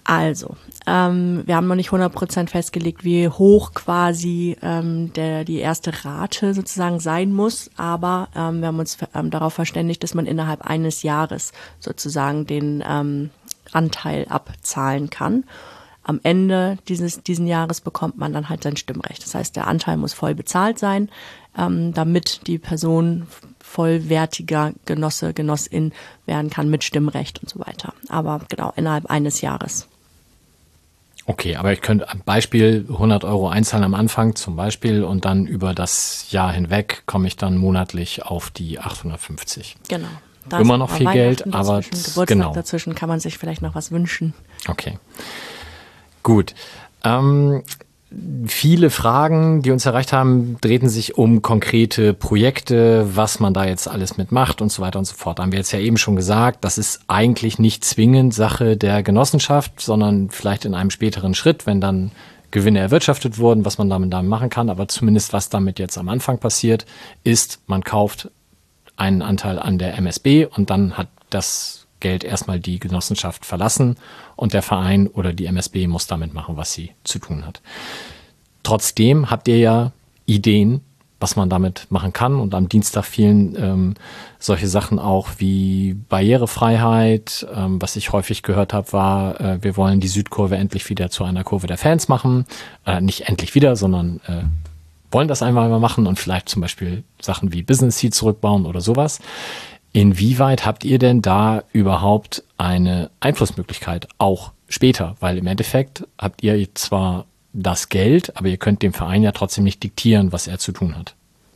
Also, ähm, wir haben noch nicht hundert Prozent festgelegt, wie hoch quasi ähm, der die erste Rate sozusagen sein muss, aber ähm, wir haben uns ähm, darauf verständigt, dass man innerhalb eines Jahres sozusagen den ähm, Anteil abzahlen kann. Am Ende dieses diesen Jahres bekommt man dann halt sein Stimmrecht. Das heißt, der Anteil muss voll bezahlt sein, ähm, damit die Person vollwertiger Genosse, Genossin werden kann mit Stimmrecht und so weiter. Aber genau, innerhalb eines Jahres. Okay, aber ich könnte am Beispiel hundert Euro einzahlen am Anfang zum Beispiel und dann über das Jahr hinweg komme ich dann monatlich auf die achthundertfünfzig. Genau. Da Immer noch viel Geld, aber Geburtstag genau. Dazwischen kann man sich vielleicht noch was wünschen. Okay, gut. Ähm, viele Fragen, die uns erreicht haben, drehten sich um konkrete Projekte, was man da jetzt alles mitmacht und so weiter und so fort. Da haben wir jetzt ja eben schon gesagt, das ist eigentlich nicht zwingend Sache der Genossenschaft, sondern vielleicht in einem späteren Schritt, wenn dann Gewinne erwirtschaftet wurden, was man damit, damit machen kann. Aber zumindest was damit jetzt am Anfang passiert, ist, man kauft einen Anteil an der M S B und dann hat das Geld erstmal die Genossenschaft verlassen und der Verein oder die M S B muss damit machen, was sie zu tun hat. Trotzdem habt ihr ja Ideen, was man damit machen kann und am Dienstag fielen ähm, solche Sachen auch wie Barrierefreiheit. Ähm, was ich häufig gehört habe, war, äh, wir wollen die Südkurve endlich wieder zu einer Kurve der Fans machen. Äh, nicht endlich wieder, sondern äh, wollen das einmal mal machen und vielleicht zum Beispiel Sachen wie Business Seat zurückbauen oder sowas. Inwieweit habt ihr denn da überhaupt eine Einflussmöglichkeit, auch später? Weil im Endeffekt habt ihr zwar das Geld, aber ihr könnt dem Verein ja trotzdem nicht diktieren, was er zu tun hat.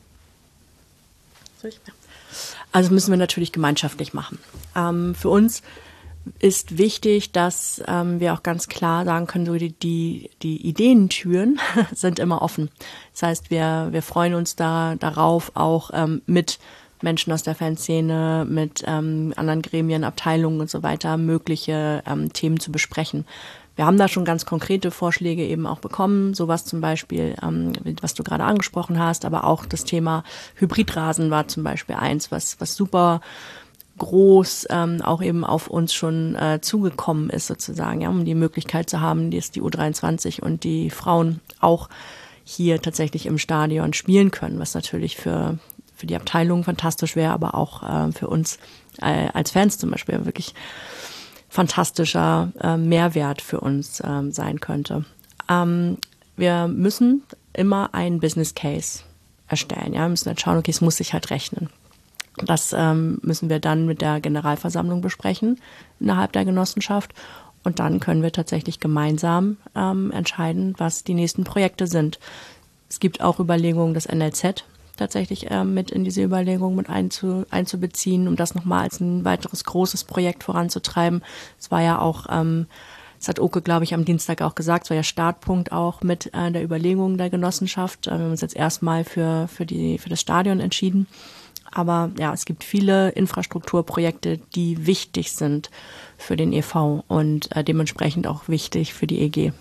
Also müssen wir natürlich gemeinschaftlich machen. Ähm, für uns ist wichtig, dass ähm, wir auch ganz klar sagen können, so die, die, die Ideentüren sind immer offen. Das heißt, wir, wir freuen uns da darauf, auch ähm, mit Menschen aus der Fanszene, mit ähm, anderen Gremien, Abteilungen und so weiter, mögliche ähm, Themen zu besprechen. Wir haben da schon ganz konkrete Vorschläge eben auch bekommen, sowas zum Beispiel, ähm, was du gerade angesprochen hast, aber auch das Thema Hybridrasen war zum Beispiel eins, was, was super groß ähm, auch eben auf uns schon äh, zugekommen ist sozusagen, ja, um die Möglichkeit zu haben, dass die U dreiundzwanzig und die Frauen auch hier tatsächlich im Stadion spielen können, was natürlich für für die Abteilung fantastisch wäre, aber auch äh, für uns äh, als Fans zum Beispiel wirklich fantastischer äh, Mehrwert für uns ähm, sein könnte. Ähm, wir müssen immer einen Business Case erstellen. Ja? Wir müssen dann schauen, okay, es muss sich halt rechnen. Das ähm, müssen wir dann mit der Generalversammlung besprechen innerhalb der Genossenschaft und dann können wir tatsächlich gemeinsam ähm, entscheiden, was die nächsten Projekte sind. Es gibt auch Überlegungen des N L Z, tatsächlich äh, mit in diese Überlegung mit einzu, einzubeziehen, um das nochmal als ein weiteres großes Projekt voranzutreiben. Es war ja auch, ähm, das hat Oke, glaube ich, am Dienstag auch gesagt, es war ja Startpunkt auch mit äh, der Überlegung der Genossenschaft. Äh, wir haben uns jetzt erstmal für, für, die, für das Stadion entschieden. Aber ja, es gibt viele Infrastrukturprojekte, die wichtig sind für den E V und äh, dementsprechend auch wichtig für die E G.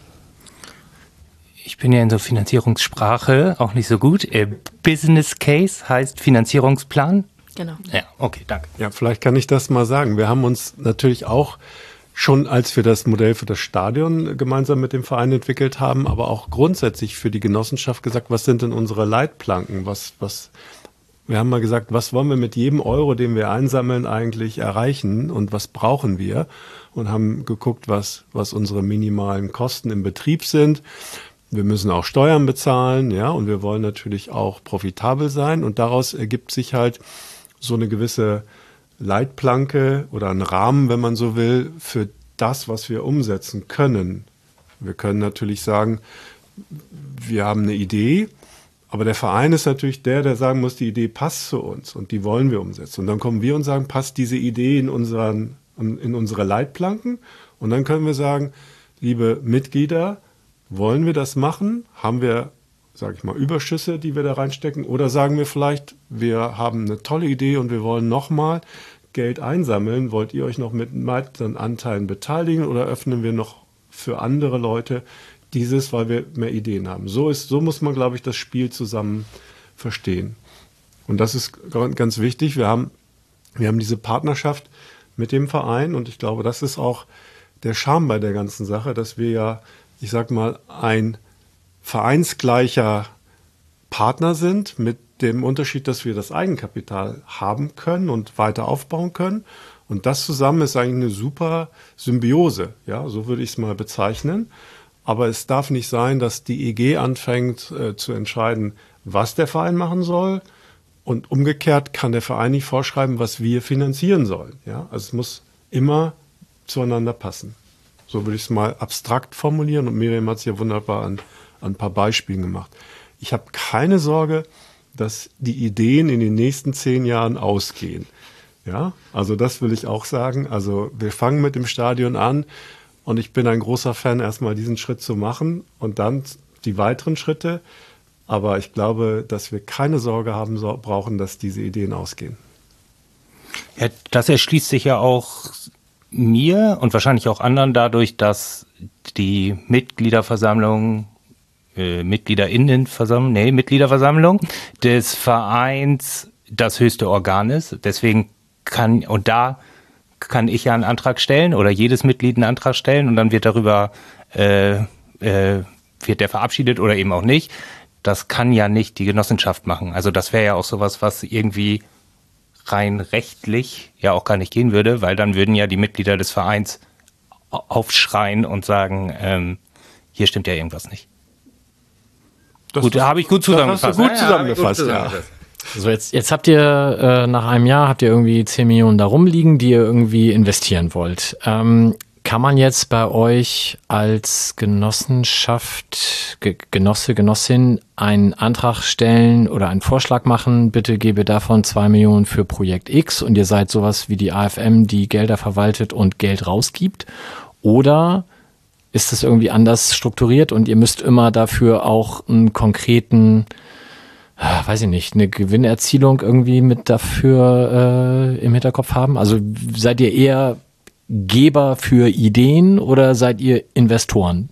Ich bin ja in so Finanzierungssprache auch nicht so gut. Äh, Business Case heißt Finanzierungsplan? Genau. Ja, okay, danke. Ja, vielleicht kann ich das mal sagen. Wir haben uns natürlich auch schon, als wir das Modell für das Stadion gemeinsam mit dem Verein entwickelt haben, aber auch grundsätzlich für die Genossenschaft gesagt, was sind denn unsere Leitplanken? Was, was, wir haben mal gesagt, was wollen wir mit jedem Euro, den wir einsammeln, eigentlich erreichen und was brauchen wir? Und haben geguckt, was, was unsere minimalen Kosten im Betrieb sind. Wir müssen auch Steuern bezahlen, ja, und wir wollen natürlich auch profitabel sein. Und daraus ergibt sich halt so eine gewisse Leitplanke oder ein Rahmen, wenn man so will, für das, was wir umsetzen können. Wir können natürlich sagen, wir haben eine Idee, aber der Verein ist natürlich der, der sagen muss, die Idee passt zu uns und die wollen wir umsetzen. Und dann kommen wir und sagen, passt diese Idee in unseren, in unsere Leitplanken? Und dann können wir sagen, liebe Mitglieder, wollen wir das machen? Haben wir, sage ich mal, Überschüsse, die wir da reinstecken? Oder sagen wir vielleicht, wir haben eine tolle Idee und wir wollen nochmal Geld einsammeln. Wollt ihr euch noch mit weiteren Anteilen beteiligen oder öffnen wir noch für andere Leute dieses, weil wir mehr Ideen haben? So ist, so muss man, glaube ich, das Spiel zusammen verstehen. Und das ist ganz wichtig. Wir haben, wir haben diese Partnerschaft mit dem Verein und ich glaube, das ist auch der Charme bei der ganzen Sache, dass wir ja, ich sag mal, ein vereinsgleicher Partner sind, mit dem Unterschied, dass wir das Eigenkapital haben können und weiter aufbauen können. Und das zusammen ist eigentlich eine super Symbiose, ja, so würde ich es mal bezeichnen. Aber es darf nicht sein, dass die E G anfängt äh, zu entscheiden, was der Verein machen soll. Und umgekehrt kann der Verein nicht vorschreiben, was wir finanzieren sollen. Ja? Also es muss immer zueinander passen. So würde ich es mal abstrakt formulieren. Und Miriam hat es ja wunderbar an, an ein paar Beispielen gemacht. Ich habe keine Sorge, dass die Ideen in den nächsten zehn Jahren ausgehen. Ja, also das will ich auch sagen. Also wir fangen mit dem Stadion an und ich bin ein großer Fan, erstmal diesen Schritt zu machen und dann die weiteren Schritte. Aber ich glaube, dass wir keine Sorge haben so, brauchen, dass diese Ideen ausgehen. Ja, das erschließt sich ja auch mir und wahrscheinlich auch anderen dadurch, dass die Mitgliederversammlung Äh, Mitgliederinnenversammlung, nee, Mitgliederversammlung des Vereins das höchste Organ ist. Deswegen kann, und da kann ich ja einen Antrag stellen oder jedes Mitglied einen Antrag stellen und dann wird darüber, äh, äh, wird der verabschiedet oder eben auch nicht. Das kann ja nicht die Genossenschaft machen. Also das wäre ja auch sowas, was irgendwie rein rechtlich ja auch gar nicht gehen würde, weil dann würden ja die Mitglieder des Vereins aufschreien und sagen, ähm, hier stimmt ja irgendwas nicht. Das gut, da habe ich gut zusammengefasst. Das hast du gut ja, zusammengefasst, ja, ja. gut So, jetzt, jetzt habt ihr äh, nach einem Jahr habt ihr irgendwie zehn Millionen da rumliegen, die ihr irgendwie investieren wollt. Ähm, kann man jetzt bei euch als Genossenschaft, Ge- Genosse, Genossin einen Antrag stellen oder einen Vorschlag machen, bitte gebe davon zwei Millionen für Projekt X und ihr seid sowas wie die A F M, die Gelder verwaltet und Geld rausgibt? Oder ist das irgendwie anders strukturiert und ihr müsst immer dafür auch einen konkreten, weiß ich nicht, eine Gewinnerzielung irgendwie mit dafür äh, im Hinterkopf haben? Also seid ihr eher Geber für Ideen oder seid ihr Investoren?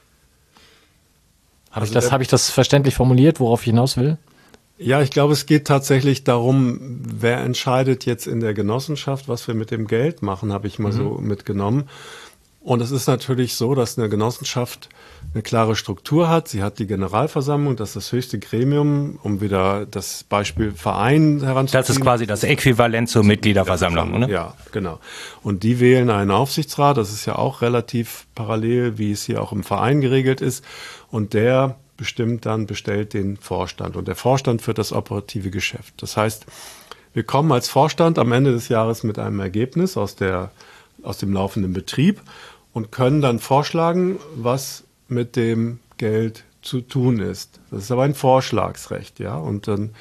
Habe ich, das, hab ich das verständlich formuliert, worauf ich hinaus will? Ja, ich glaube, es geht tatsächlich darum, wer entscheidet jetzt in der Genossenschaft, was wir mit dem Geld machen, habe ich mal mhm. so mitgenommen. Und es ist natürlich so, dass eine Genossenschaft eine klare Struktur hat. Sie hat die Generalversammlung, das ist das höchste Gremium, um wieder das Beispiel Verein heranzuziehen. Das ist quasi das Äquivalent zur Mitgliederversammlung, oder? Ja, genau. Und die wählen einen Aufsichtsrat. Das ist ja auch relativ parallel, wie es hier auch im Verein geregelt ist. Und der bestimmt dann, bestellt den Vorstand. Und der Vorstand führt das operative Geschäft. Das heißt, wir kommen als Vorstand am Ende des Jahres mit einem Ergebnis aus der aus dem laufenden Betrieb und können dann vorschlagen, was mit dem Geld zu tun ist. Das ist aber ein Vorschlagsrecht, ja. Und dann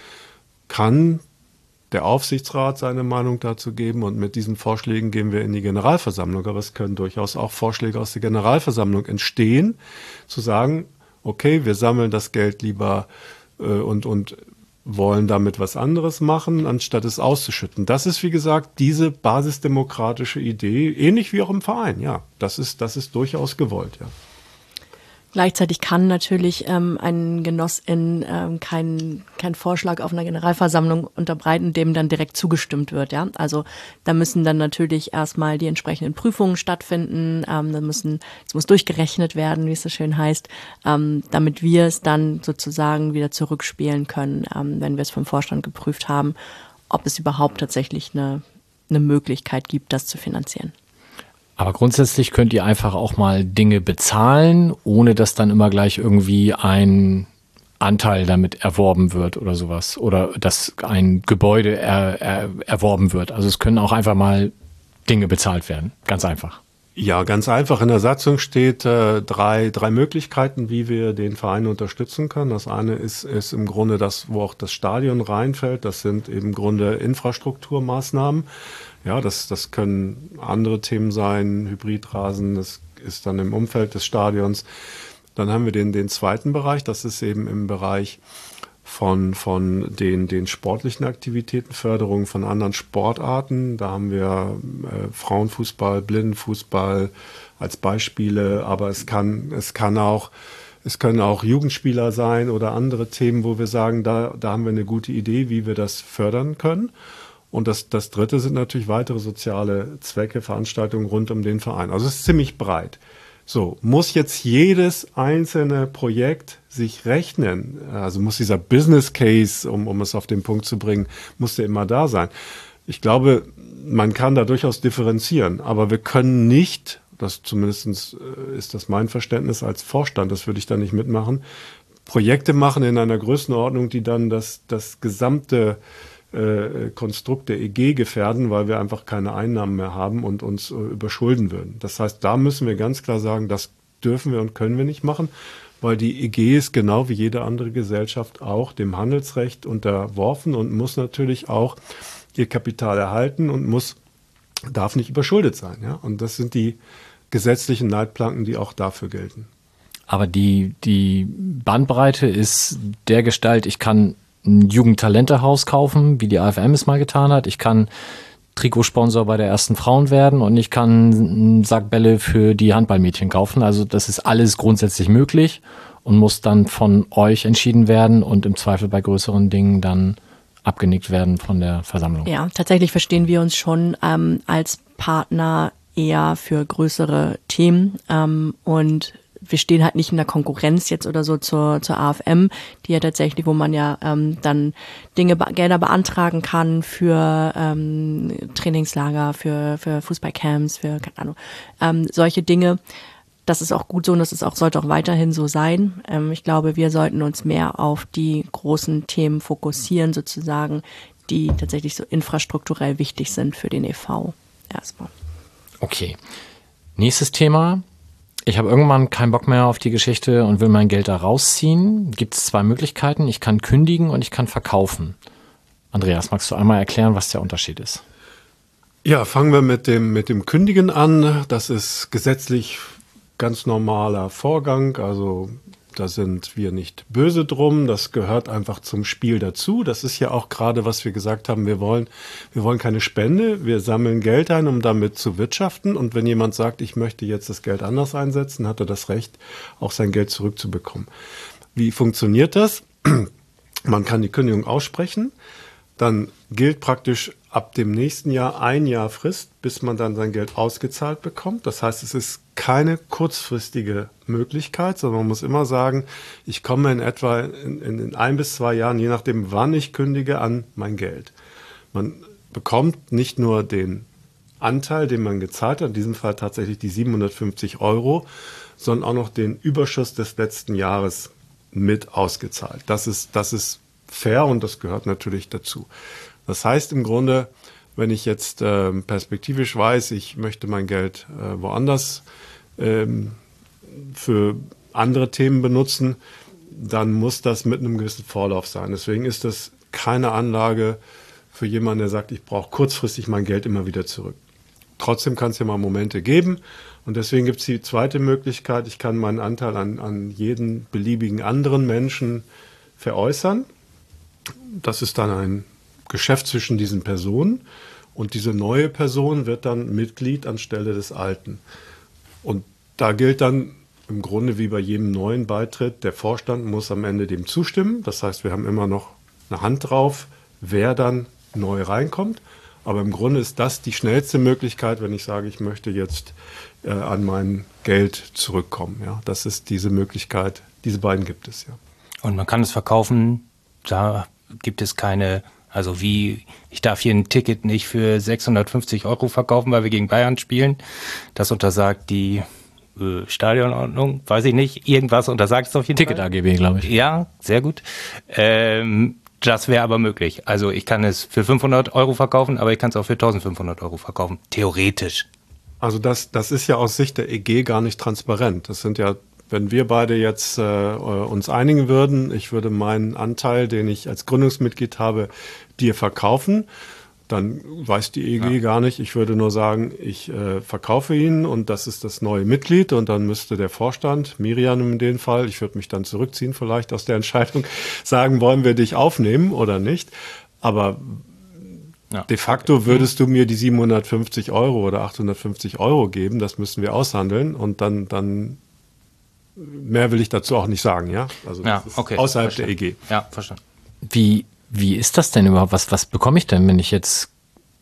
kann der Aufsichtsrat seine Meinung dazu geben und mit diesen Vorschlägen gehen wir in die Generalversammlung. Aber es können durchaus auch Vorschläge aus der Generalversammlung entstehen, zu sagen, okay, wir sammeln das Geld lieber äh, und, und wollen damit was anderes machen, anstatt es auszuschütten. Das ist, wie gesagt, diese basisdemokratische Idee, ähnlich wie auch im Verein, ja. Das ist, das ist durchaus gewollt, ja. Gleichzeitig kann natürlich ähm, ein Genossin ähm, keinen kein Vorschlag auf einer Generalversammlung unterbreiten, dem dann direkt zugestimmt wird. Ja, also da müssen dann natürlich erstmal die entsprechenden Prüfungen stattfinden. Ähm, da müssen, es muss durchgerechnet werden, wie es so schön heißt, ähm, damit wir es dann sozusagen wieder zurückspielen können, ähm, wenn wir es vom Vorstand geprüft haben, ob es überhaupt tatsächlich eine, eine Möglichkeit gibt, das zu finanzieren. Aber grundsätzlich könnt ihr einfach auch mal Dinge bezahlen, ohne dass dann immer gleich irgendwie ein Anteil damit erworben wird oder sowas. Oder dass ein Gebäude er, er, erworben wird. Also es können auch einfach mal Dinge bezahlt werden. Ganz einfach. Ja, ganz einfach. In der Satzung steht äh, drei, drei Möglichkeiten, wie wir den Verein unterstützen können. Das eine ist, ist im Grunde das, wo auch das Stadion reinfällt. Das sind im Grunde Infrastrukturmaßnahmen. Ja, das, das können andere Themen sein, Hybridrasen, das ist dann im Umfeld des Stadions. Dann haben wir den, den zweiten Bereich, das ist eben im Bereich von, von den, den sportlichen Aktivitäten, Förderung von anderen Sportarten. Da haben wir äh, Frauenfußball, Blindenfußball als Beispiele, aber es kann, es kann auch, es können auch Jugendspieler sein oder andere Themen, wo wir sagen, da, da haben wir eine gute Idee, wie wir das fördern können. Und das, das dritte sind natürlich weitere soziale Zwecke, Veranstaltungen rund um den Verein. Also es ist ziemlich breit. So, muss jetzt jedes einzelne Projekt sich rechnen? Also muss dieser Business Case, um, um es auf den Punkt zu bringen, muss der immer da sein? Ich glaube, man kann da durchaus differenzieren, aber wir können nicht, das zumindest ist das mein Verständnis als Vorstand, das würde ich da nicht mitmachen, Projekte machen in einer Größenordnung, die dann das, das gesamte äh, Konstrukt der E G gefährden, weil wir einfach keine Einnahmen mehr haben und uns äh, überschulden würden. Das heißt, da müssen wir ganz klar sagen, das dürfen wir und können wir nicht machen, weil die E G ist genau wie jede andere Gesellschaft auch dem Handelsrecht unterworfen und muss natürlich auch ihr Kapital erhalten und muss, darf nicht überschuldet sein. Ja? Und das sind die gesetzlichen Leitplanken, die auch dafür gelten. Aber die, die Bandbreite ist der Gestalt, ich kann ein Jugendtalentehaus kaufen, wie die A F M es mal getan hat. Ich kann Trikotsponsor bei der ersten Frauen werden und ich kann einen Sack Bälle für die Handballmädchen kaufen. Also das ist alles grundsätzlich möglich und muss dann von euch entschieden werden und im Zweifel bei größeren Dingen dann abgenickt werden von der Versammlung. Ja, tatsächlich verstehen wir uns schon ähm, als Partner eher für größere Themen ähm, und wir stehen halt nicht in der Konkurrenz jetzt oder so zur, zur A F M, die ja tatsächlich, wo man ja ähm, dann Dinge, Gelder beantragen kann für ähm, Trainingslager, für, für Fußballcamps, für, keine Ahnung, ähm, solche Dinge. Das ist auch gut so und das ist auch, sollte auch weiterhin so sein. Ähm, ich glaube, wir sollten uns mehr auf die großen Themen fokussieren, sozusagen, die tatsächlich so infrastrukturell wichtig sind für den E V. Erstmal. Okay. Nächstes Thema. Ich habe irgendwann keinen Bock mehr auf die Geschichte und will mein Geld da rausziehen. Gibt es zwei Möglichkeiten. Ich kann kündigen und ich kann verkaufen. Andreas, magst du einmal erklären, was der Unterschied ist? Ja, fangen wir mit dem, mit dem Kündigen an. Das ist gesetzlich ganz normaler Vorgang. Also da sind wir nicht böse drum. Das gehört einfach zum Spiel dazu. Das ist ja auch gerade, was wir gesagt haben. Wir wollen, wir wollen keine Spende. Wir sammeln Geld ein, um damit zu wirtschaften. Und wenn jemand sagt, ich möchte jetzt das Geld anders einsetzen, hat er das Recht, auch sein Geld zurückzubekommen. Wie funktioniert das? Man kann die Kündigung aussprechen. Dann gilt praktisch ab dem nächsten Jahr ein Jahr Frist, bis man dann sein Geld ausgezahlt bekommt. Das heißt, es ist keine kurzfristige Möglichkeit, sondern man muss immer sagen, ich komme in etwa in, in ein bis zwei Jahren, je nachdem, wann ich kündige, an mein Geld. Man bekommt nicht nur den Anteil, den man gezahlt hat, in diesem Fall tatsächlich die siebenhundertfünfzig Euro, sondern auch noch den Überschuss des letzten Jahres mit ausgezahlt. Das ist, das ist fair und das gehört natürlich dazu. Das heißt im Grunde, wenn ich jetzt äh, perspektivisch weiß, ich möchte mein Geld äh, woanders ähm, für andere Themen benutzen, dann muss das mit einem gewissen Vorlauf sein. Deswegen ist das keine Anlage für jemanden, der sagt, ich brauche kurzfristig mein Geld immer wieder zurück. Trotzdem kann es ja mal Momente geben und deswegen gibt es die zweite Möglichkeit, ich kann meinen Anteil an, an jeden beliebigen anderen Menschen veräußern. Das ist dann ein Geschäft zwischen diesen Personen und diese neue Person wird dann Mitglied anstelle des Alten. Und da gilt dann im Grunde wie bei jedem neuen Beitritt, der Vorstand muss am Ende dem zustimmen. Das heißt, wir haben immer noch eine Hand drauf, wer dann neu reinkommt. Aber im Grunde ist das die schnellste Möglichkeit, wenn ich sage, ich möchte jetzt äh, an mein Geld zurückkommen. Ja, das ist diese Möglichkeit, diese beiden gibt es ja. Und man kann es verkaufen, da gibt es keine, also wie, ich darf hier ein Ticket nicht für sechshundertfünfzig Euro verkaufen, weil wir gegen Bayern spielen. Das untersagt die äh, Stadionordnung, weiß ich nicht, irgendwas untersagt es auf jeden Ticket Fall. Ticket A G B, glaube ich. Ja, sehr gut. Ähm, das wäre aber möglich. Also ich kann es für fünfhundert Euro verkaufen, aber ich kann es auch für eintausendfünfhundert Euro verkaufen. Theoretisch. Also das, das ist ja aus Sicht der E G gar nicht transparent. Das sind ja, wenn wir beide jetzt äh, uns einigen würden, ich würde meinen Anteil, den ich als Gründungsmitglied habe, dir verkaufen, dann weiß die E G ja. gar nicht. Ich würde nur sagen, ich äh, verkaufe ihn und das ist das neue Mitglied und dann müsste der Vorstand, Miriam in dem Fall, ich würde mich dann zurückziehen vielleicht aus der Entscheidung, sagen, wollen wir dich aufnehmen oder nicht. Aber ja. de facto würdest du mir die siebenhundertfünfzig Euro oder achthundertfünfzig Euro geben, das müssen wir aushandeln und dann, dann mehr will ich dazu auch nicht sagen, ja? Also das ja, ist okay, außerhalb verstanden. der E G. Ja, verstanden. Wie, wie ist das denn überhaupt? Was, was bekomme ich denn, wenn ich jetzt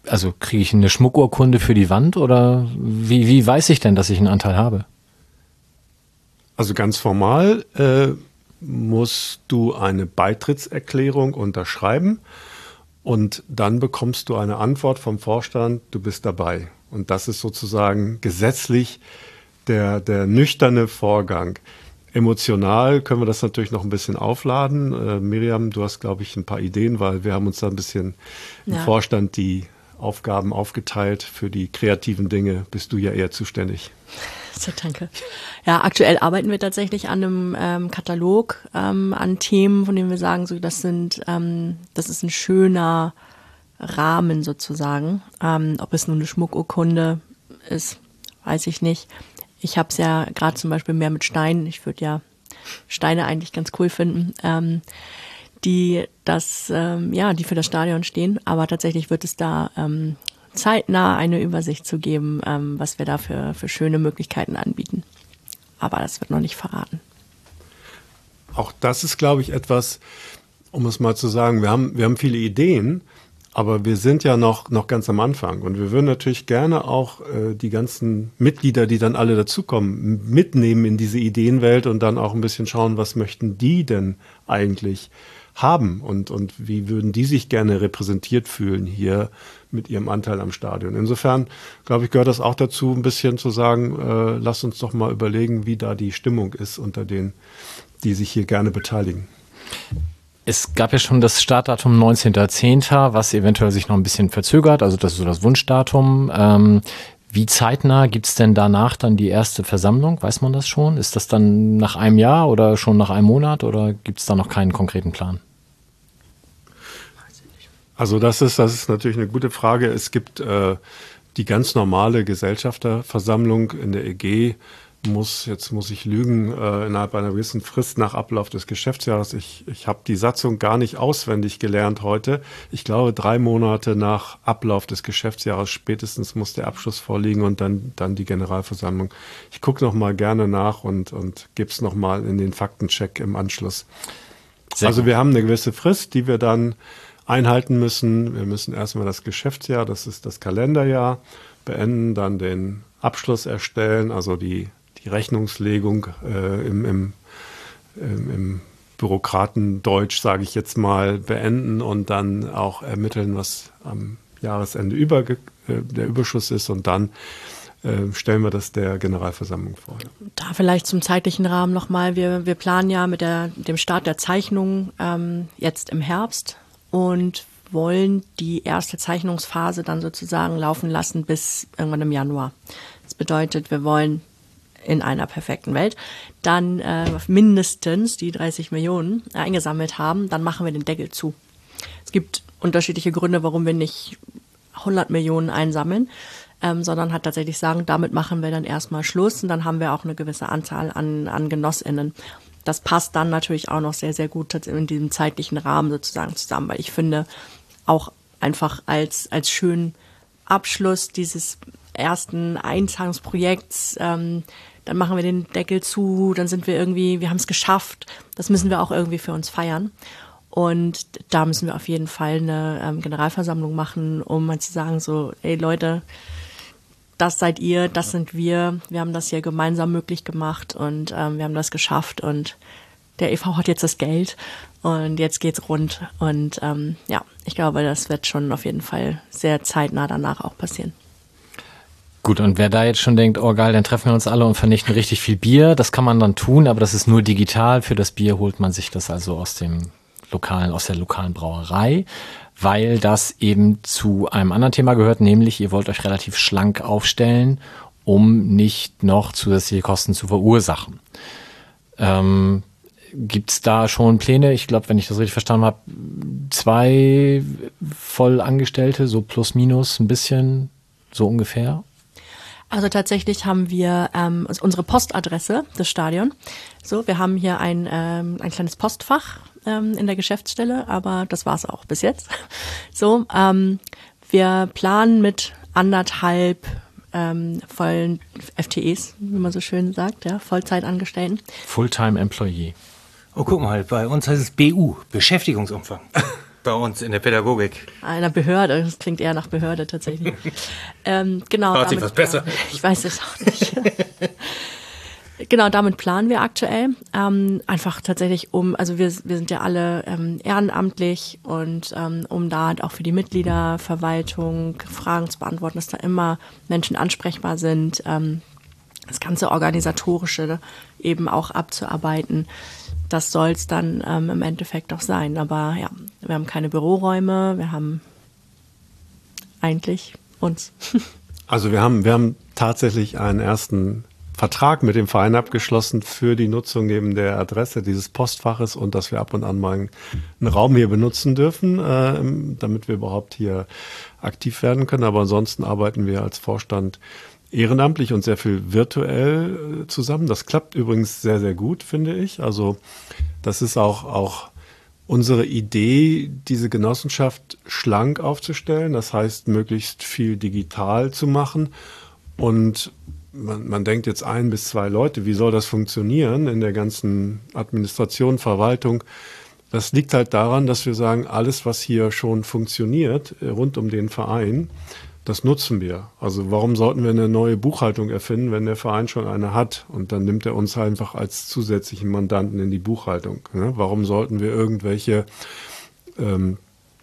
Also kriege ich eine Schmuckurkunde für die Wand oder wie, wie weiß ich denn, dass ich einen Anteil habe? Also ganz formal äh, musst du eine Beitrittserklärung unterschreiben und dann bekommst du eine Antwort vom Vorstand, du bist dabei. Und das ist sozusagen gesetzlich der, der nüchterne Vorgang. Emotional können wir das natürlich noch ein bisschen aufladen. Äh, Miriam, du hast, glaube ich, ein paar Ideen, weil wir haben uns da ein bisschen im Ja. Vorstand die Aufgaben aufgeteilt. Für die kreativen Dinge bist du ja eher zuständig. So, danke. Ja, aktuell arbeiten wir tatsächlich an einem ähm, Katalog, ähm, an Themen, von denen wir sagen, so das sind, ähm, das ist ein schöner Rahmen sozusagen. Ähm, ob es nun eine Schmuckurkunde ist, weiß ich nicht. Ich habe es ja gerade zum Beispiel mehr mit Steinen. Ich würde ja Steine eigentlich ganz cool finden, ähm, die das, ähm, ja, die für das Stadion stehen. Aber tatsächlich wird es da ähm, zeitnah eine Übersicht zu geben, ähm, was wir da für, für schöne Möglichkeiten anbieten. Aber das wird noch nicht verraten. Auch das ist, glaube ich, etwas, um es mal zu sagen, wir haben, wir haben viele Ideen, aber wir sind ja noch, noch ganz am Anfang. Und wir würden natürlich gerne auch äh, die ganzen Mitglieder, die dann alle dazukommen, mitnehmen in diese Ideenwelt und dann auch ein bisschen schauen, was möchten die denn eigentlich haben und, und wie würden die sich gerne repräsentiert fühlen hier mit ihrem Anteil am Stadion. Insofern, glaube ich, gehört das auch dazu, ein bisschen zu sagen, äh, lasst uns doch mal überlegen, wie da die Stimmung ist unter denen, die sich hier gerne beteiligen. Es gab ja schon das Startdatum neunzehnter zehnter, was eventuell sich noch ein bisschen verzögert, also das ist so das Wunschdatum. Ähm, wie zeitnah gibt es denn danach dann die erste Versammlung? Weiß man das schon? Ist das dann nach einem Jahr oder schon nach einem Monat oder gibt es da noch keinen konkreten Plan? Also das ist, das ist natürlich eine gute Frage. Es gibt äh, die ganz normale Gesellschafterversammlung in der E G, muss, jetzt muss ich lügen, äh, innerhalb einer gewissen Frist nach Ablauf des Geschäftsjahres. Ich, ich habe die Satzung gar nicht auswendig gelernt heute. Ich glaube, drei Monate nach Ablauf des Geschäftsjahres spätestens muss der Abschluss vorliegen und dann, dann die Generalversammlung. Ich gucke noch mal gerne nach und, und gebe es noch mal in den Faktencheck im Anschluss. Sehr also gut. wir haben eine gewisse Frist, die wir dann einhalten müssen. Wir müssen erstmal das Geschäftsjahr, das ist das Kalenderjahr, beenden, dann den Abschluss erstellen, also die, die Rechnungslegung äh, im, im, im, im Bürokratendeutsch, sage ich jetzt mal, beenden und dann auch ermitteln, was am Jahresende über, äh, der Überschuss ist und dann äh, stellen wir das der Generalversammlung vor. Da vielleicht zum zeitlichen Rahmen nochmal. Wir, wir planen ja mit der, dem Start der Zeichnung ähm, jetzt im Herbst und wollen die erste Zeichnungsphase dann sozusagen laufen lassen bis irgendwann im Januar. Das bedeutet, wir wollen in einer perfekten Welt dann äh, mindestens die dreißig Millionen eingesammelt haben, dann machen wir den Deckel zu. Es gibt unterschiedliche Gründe, warum wir nicht hundert Millionen einsammeln, ähm, sondern halt tatsächlich sagen, damit machen wir dann erstmal Schluss und dann haben wir auch eine gewisse Anzahl an, an GenossInnen. Das passt dann natürlich auch noch sehr, sehr gut in diesem zeitlichen Rahmen sozusagen zusammen, weil ich finde, auch einfach als, als schönen Abschluss dieses ersten Einzahlungsprojekts, ähm, dann machen wir den Deckel zu, dann sind wir irgendwie, wir haben es geschafft. Das müssen wir auch irgendwie für uns feiern. Und da müssen wir auf jeden Fall eine ähm, Generalversammlung machen, um mal zu sagen so, ey Leute, das seid ihr, das sind wir. Wir haben das hier gemeinsam möglich gemacht und ähm, wir haben das geschafft und der E V hat jetzt das Geld und jetzt geht's rund. Und ähm, ja, ich glaube, das wird schon auf jeden Fall sehr zeitnah danach auch passieren. Gut, und wer da jetzt schon denkt, oh geil, dann treffen wir uns alle und vernichten richtig viel Bier, das kann man dann tun, aber das ist nur digital. Für das Bier holt man sich das also aus dem lokalen, aus der lokalen Brauerei, weil das eben zu einem anderen Thema gehört, nämlich ihr wollt euch relativ schlank aufstellen, um nicht noch zusätzliche Kosten zu verursachen. Ähm, gibt's da schon Pläne? Ich glaube, wenn ich das richtig verstanden habe, zwei Vollangestellte, so plus minus ein bisschen, so ungefähr? Also tatsächlich haben wir ähm, unsere Postadresse des Stadions. So, wir haben hier ein, ähm, ein kleines Postfach ähm, in der Geschäftsstelle, aber das war's auch bis jetzt. So, ähm, wir planen mit anderthalb ähm, vollen F T Es, wie man so schön sagt, ja, Vollzeitangestellten. Fulltime Employee. Oh, guck mal, bei uns heißt es B U, Beschäftigungsumfang. Bei uns in der Pädagogik. Einer Behörde, das klingt eher nach Behörde tatsächlich. ähm, genau. Hört sich was besser. Ich weiß es auch nicht. Genau, damit planen wir aktuell. Ähm, einfach tatsächlich um, also wir, wir sind ja alle ähm, ehrenamtlich und ähm, um da halt auch für die Mitgliederverwaltung Fragen zu beantworten, dass da immer Menschen ansprechbar sind, ähm, das ganze Organisatorische eben auch abzuarbeiten. Das soll es dann ähm, im Endeffekt auch sein. Aber ja, wir haben keine Büroräume, wir haben eigentlich uns. Also wir haben, wir haben tatsächlich einen ersten Vertrag mit dem Verein abgeschlossen für die Nutzung neben der Adresse dieses Postfaches und dass wir ab und an mal einen, einen Raum hier benutzen dürfen, äh, damit wir überhaupt hier aktiv werden können. Aber ansonsten arbeiten wir als Vorstand ehrenamtlich und sehr viel virtuell äh, zusammen. Das klappt übrigens sehr, sehr gut, finde ich. Also das ist auch, auch unsere Idee, diese Genossenschaft schlank aufzustellen. Das heißt, möglichst viel digital zu machen. Und man, man denkt jetzt ein bis zwei Leute, wie soll das funktionieren in der ganzen Administration, Verwaltung? Das liegt halt daran, dass wir sagen, alles, was hier schon funktioniert rund um den Verein, das nutzen wir. Also warum sollten wir eine neue Buchhaltung erfinden, wenn der Verein schon eine hat? Und dann nimmt er uns einfach als zusätzlichen Mandanten in die Buchhaltung. Ne? Warum sollten wir irgendwelche ähm,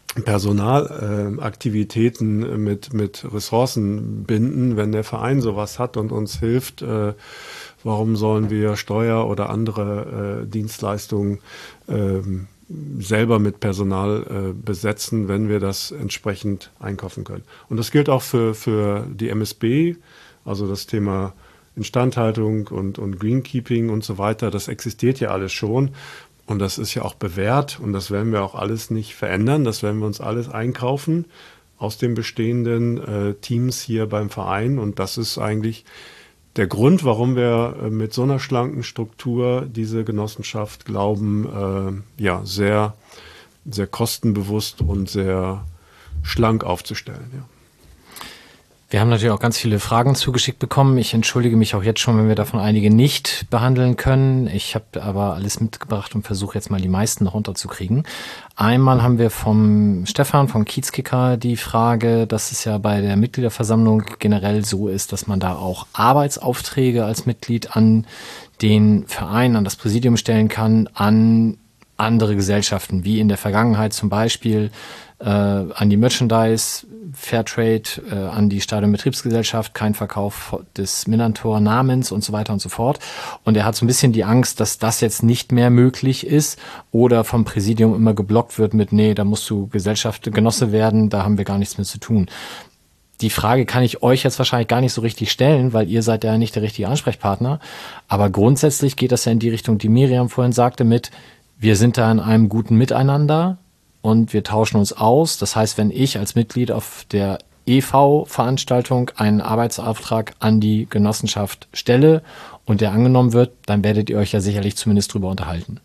Personalaktivitäten äh, mit, mit Ressourcen binden, wenn der Verein sowas hat und uns hilft? Äh, warum sollen wir Steuer oder andere äh, Dienstleistungen äh, selber mit Personal äh, besetzen, wenn wir das entsprechend einkaufen können? Und das gilt auch für, für die M S B, also das Thema Instandhaltung und, und Greenkeeping und so weiter. Das existiert ja alles schon. Und das ist ja auch bewährt und das werden wir auch alles nicht verändern. Das werden wir uns alles einkaufen aus den bestehenden äh, Teams hier beim Verein. Und das ist eigentlich der Grund, warum wir äh, mit so einer schlanken Struktur diese Genossenschaft glauben, äh, ja, sehr, sehr kostenbewusst und sehr schlank aufzustellen. Ja. Wir haben natürlich auch ganz viele Fragen zugeschickt bekommen. Ich entschuldige mich auch jetzt schon, wenn wir davon einige nicht behandeln können. Ich habe aber alles mitgebracht und versuche jetzt mal die meisten noch unterzukriegen. Einmal haben wir vom Stefan, vom Kiezkicker, die Frage, dass es ja bei der Mitgliederversammlung generell so ist, dass man da auch Arbeitsaufträge als Mitglied an den Verein, an das Präsidium stellen kann, an andere Gesellschaften, wie in der Vergangenheit zum Beispiel äh, an die Merchandise, Fairtrade, äh, an die Stadionbetriebsgesellschaft, kein Verkauf des Millantor-Namens und so weiter und so fort. Und er hat so ein bisschen die Angst, dass das jetzt nicht mehr möglich ist oder vom Präsidium immer geblockt wird mit, nee, da musst du Gesellschaft, Genosse werden, da haben wir gar nichts mehr zu tun. Die Frage kann ich euch jetzt wahrscheinlich gar nicht so richtig stellen, weil ihr seid ja nicht der richtige Ansprechpartner. Aber grundsätzlich geht das ja in die Richtung, die Miriam vorhin sagte, mit, wir sind da in einem guten Miteinander und wir tauschen uns aus. Das heißt, wenn ich als Mitglied auf der E V-Veranstaltung einen Arbeitsauftrag an die Genossenschaft stelle und der angenommen wird, dann werdet ihr euch ja sicherlich zumindest drüber unterhalten.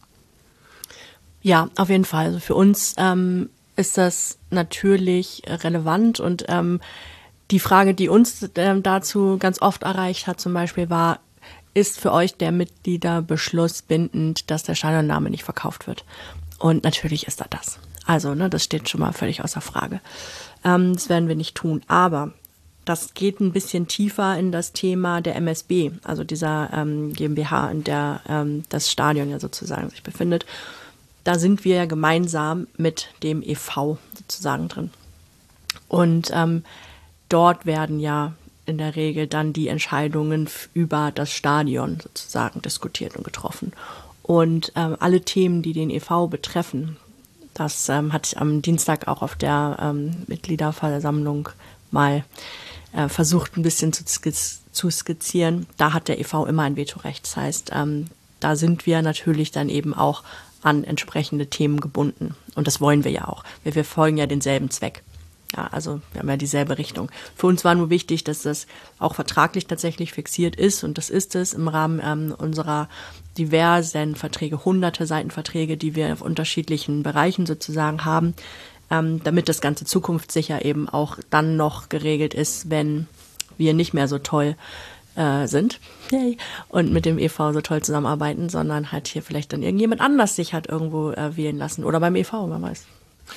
Ja, auf jeden Fall. Also für uns ähm, ist das natürlich relevant und ähm, die Frage, die uns ähm, dazu ganz oft erreicht hat, zum Beispiel war, ist für euch der Mitgliederbeschluss bindend, dass der Stadionname nicht verkauft wird? Und natürlich ist er das. Also, ne, das steht schon mal völlig außer Frage. Ähm, das werden wir nicht tun. Aber das geht ein bisschen tiefer in das Thema der M S B, also dieser ähm, GmbH, in der ähm, das Stadion ja sozusagen sich befindet. Da sind wir ja gemeinsam mit dem E V sozusagen drin. Und ähm, dort werden ja in der Regel dann die Entscheidungen über das Stadion sozusagen diskutiert und getroffen. Und ähm, alle Themen, die den E V betreffen, das ähm, hatte ich am Dienstag auch auf der ähm, Mitgliederversammlung mal äh, versucht, ein bisschen zu, skiz- zu skizzieren. Da hat der E V immer ein Vetorecht. Das heißt, ähm, da sind wir natürlich dann eben auch an entsprechende Themen gebunden. Und das wollen wir ja auch. Wir, wir folgen ja denselben Zweck. Ja, also wir haben ja dieselbe Richtung. Für uns war nur wichtig, dass das auch vertraglich tatsächlich fixiert ist und das ist es im Rahmen ähm, unserer diversen Verträge, hunderte Seitenverträge, die wir auf unterschiedlichen Bereichen sozusagen haben, ähm, damit das Ganze zukunftssicher eben auch dann noch geregelt ist, wenn wir nicht mehr so toll äh, sind Yay. und mit dem E V so toll zusammenarbeiten, sondern halt hier vielleicht dann irgendjemand anders sich hat irgendwo äh, wählen lassen oder beim E V, wer weiß.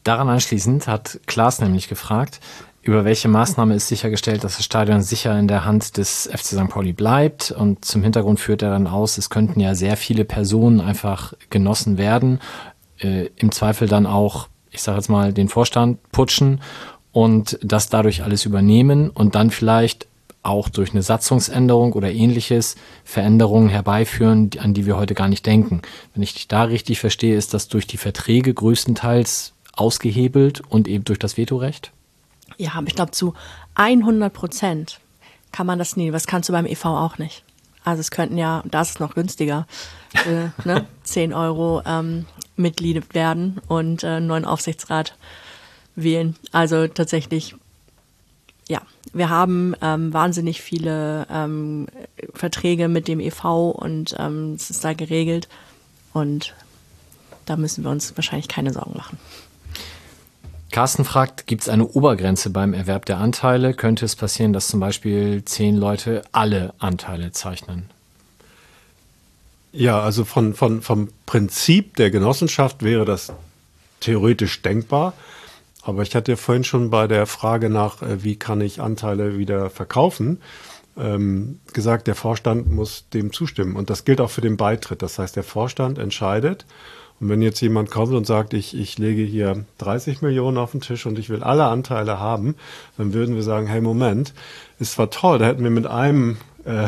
Daran anschließend hat Klaas nämlich gefragt, über welche Maßnahme ist sichergestellt, dass das Stadion sicher in der Hand des F C Sankt Pauli bleibt. Und zum Hintergrund führt er dann aus, es könnten ja sehr viele Personen einfach genossen werden, äh, im Zweifel dann auch, ich sage jetzt mal, den Vorstand putschen und das dadurch alles übernehmen und dann vielleicht auch durch eine Satzungsänderung oder ähnliches Veränderungen herbeiführen, an die wir heute gar nicht denken. Wenn ich dich da richtig verstehe, ist das durch die Verträge größtenteils ausgehebelt und eben durch das Vetorecht? Ja, aber ich glaube, zu hundert Prozent kann man das nie. Das kannst du beim E V auch nicht. Also es könnten ja, das ist noch günstiger, äh, ne, zehn Euro ähm, Mitglied werden und äh, einen neuen Aufsichtsrat wählen. Also tatsächlich, ja, wir haben ähm, wahnsinnig viele ähm, Verträge mit dem E V und ähm, es ist da geregelt und da müssen wir uns wahrscheinlich keine Sorgen machen. Carsten fragt, gibt es eine Obergrenze beim Erwerb der Anteile? Könnte es passieren, dass zum Beispiel zehn Leute alle Anteile zeichnen? Ja, also von, von, vom Prinzip der Genossenschaft wäre das theoretisch denkbar. Aber ich hatte ja vorhin schon bei der Frage nach, wie kann ich Anteile wieder verkaufen, ähm, gesagt, der Vorstand muss dem zustimmen. Und das gilt auch für den Beitritt. Das heißt, der Vorstand entscheidet. Und wenn jetzt jemand kommt und sagt, ich, ich lege hier dreißig Millionen auf den Tisch und ich will alle Anteile haben, dann würden wir sagen, hey, Moment, ist zwar toll, da hätten wir mit einem, äh,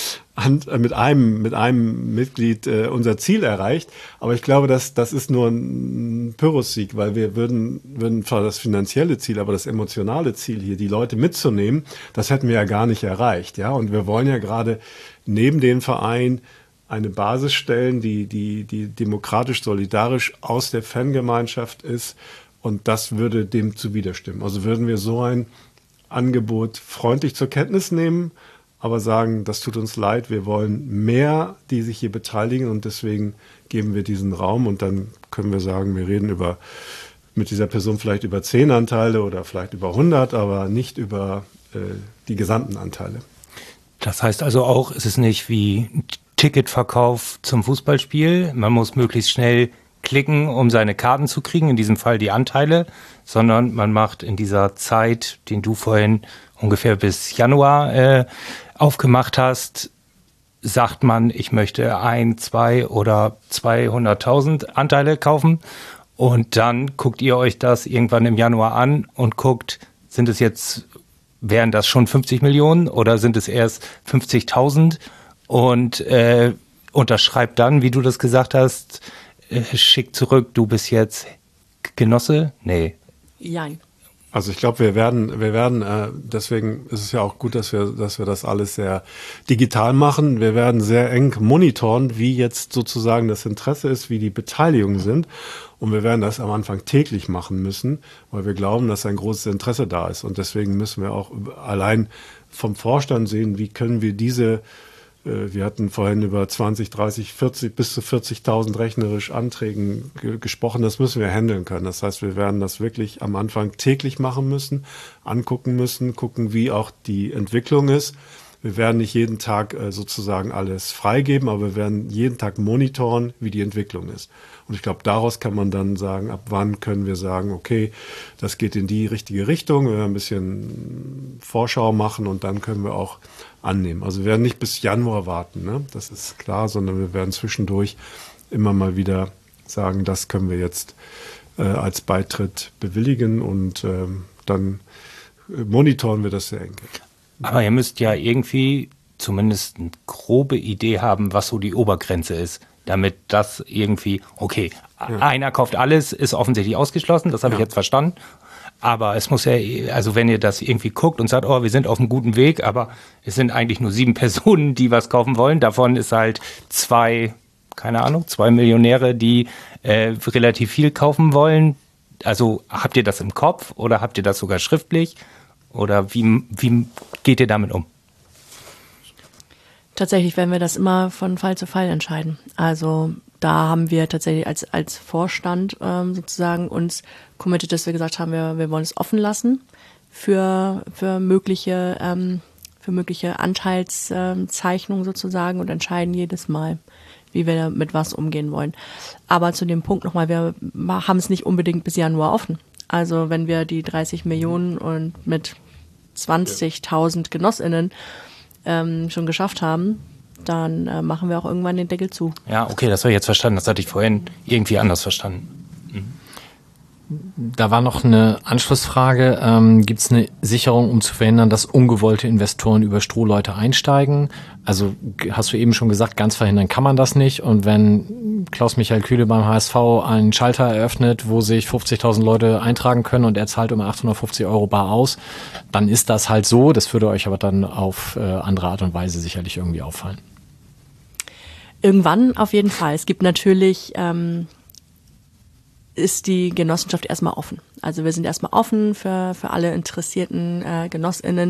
an, äh, mit einem, mit einem Mitglied äh, unser Ziel erreicht, aber ich glaube, das, das ist nur ein Pyrrhussieg, weil wir würden, würden zwar das finanzielle Ziel, aber das emotionale Ziel hier, die Leute mitzunehmen, das hätten wir ja gar nicht erreicht, ja, und wir wollen ja gerade neben den Verein eine Basis stellen, die, die, die demokratisch, solidarisch aus der Fangemeinschaft ist. Und das würde dem zuwiderstimmen. Also würden wir so ein Angebot freundlich zur Kenntnis nehmen, aber sagen, das tut uns leid, wir wollen mehr, die sich hier beteiligen und deswegen geben wir diesen Raum und dann können wir sagen, wir reden über mit dieser Person vielleicht über zehn Anteile oder vielleicht über hundert, aber nicht über äh, die gesamten Anteile. Das heißt also auch, es ist nicht wie Ticketverkauf zum Fußballspiel. Man muss möglichst schnell klicken, um seine Karten zu kriegen, in diesem Fall die Anteile, sondern man macht in dieser Zeit, den du vorhin ungefähr bis Januar äh, aufgemacht hast, sagt man, ich möchte ein, zwei oder zweihunderttausend Anteile kaufen und dann guckt ihr euch das irgendwann im Januar an und guckt, sind es jetzt, wären das schon fünfzig Millionen oder sind es erst fünfzigtausend? Und äh, unterschreibt dann, wie du das gesagt hast, äh, schick zurück, du bist jetzt Genosse? Nee. Jein. Also ich glaube, wir werden, wir werden, äh, deswegen ist es ja auch gut, dass wir, dass wir das alles sehr digital machen. Wir werden sehr eng monitoren, wie jetzt sozusagen das Interesse ist, wie die Beteiligungen sind. Und wir werden das am Anfang täglich machen müssen, weil wir glauben, dass ein großes Interesse da ist. Und deswegen müssen wir auch allein vom Vorstand sehen, wie können wir diese Wir hatten vorhin über zwanzig, dreißig, vierzig, bis zu vierzigtausend rechnerisch Anträgen ge- gesprochen. Das müssen wir handeln können. Das heißt, wir werden das wirklich am Anfang täglich machen müssen, angucken müssen, gucken, wie auch die Entwicklung ist. Wir werden nicht jeden Tag äh, sozusagen alles freigeben, aber wir werden jeden Tag monitoren, wie die Entwicklung ist. Und ich glaube, daraus kann man dann sagen, ab wann können wir sagen, okay, das geht in die richtige Richtung. Wir werden ein bisschen Vorschau machen und dann können wir auch annehmen. Also wir werden nicht bis Januar warten, ne? Das ist klar, sondern wir werden zwischendurch immer mal wieder sagen, das können wir jetzt äh, als Beitritt bewilligen und ähm, dann monitoren wir das sehr eng. Aber ihr müsst ja irgendwie zumindest eine grobe Idee haben, was so die Obergrenze ist, damit das irgendwie, okay, ja. Einer kauft alles, ist offensichtlich ausgeschlossen, das habe ja. ich jetzt verstanden. Aber es muss ja, also wenn ihr das irgendwie guckt und sagt, oh, wir sind auf einem guten Weg, aber es sind eigentlich nur sieben Personen, die was kaufen wollen. Davon ist halt zwei, keine Ahnung, zwei Millionäre, die äh, relativ viel kaufen wollen. Also habt ihr das im Kopf oder habt ihr das sogar schriftlich? Oder wie, wie geht ihr damit um? Tatsächlich werden wir das immer von Fall zu Fall entscheiden. Also da haben wir tatsächlich als, als Vorstand ähm, sozusagen uns committed, dass wir gesagt haben, wir, wir wollen es offen lassen für, für mögliche, ähm, für mögliche Anteilszeichnungen sozusagen und entscheiden jedes Mal, wie wir mit was umgehen wollen. Aber zu dem Punkt nochmal, wir haben es nicht unbedingt bis Januar offen. Also wenn wir die dreißig Millionen und mit zwanzigtausend GenossInnen ähm, schon geschafft haben, dann äh, machen wir auch irgendwann den Deckel zu. Ja, okay, das habe ich jetzt verstanden. Das hatte ich vorhin irgendwie anders verstanden. Da war noch eine Anschlussfrage. Ähm, gibt es eine Sicherung, um zu verhindern, dass ungewollte Investoren über Strohleute einsteigen? Also hast du eben schon gesagt, ganz verhindern kann man das nicht. Und wenn Klaus-Michael Kühle beim H S V einen Schalter eröffnet, wo sich fünfzigtausend Leute eintragen können und er zahlt um achthundertfünfzig Euro bar aus, dann ist das halt so. Das würde euch aber dann auf äh, andere Art und Weise sicherlich irgendwie auffallen. Irgendwann auf jeden Fall. Es gibt natürlich... Ähm ist die Genossenschaft erstmal offen. Also wir sind erstmal offen für, für alle interessierten äh, GenossInnen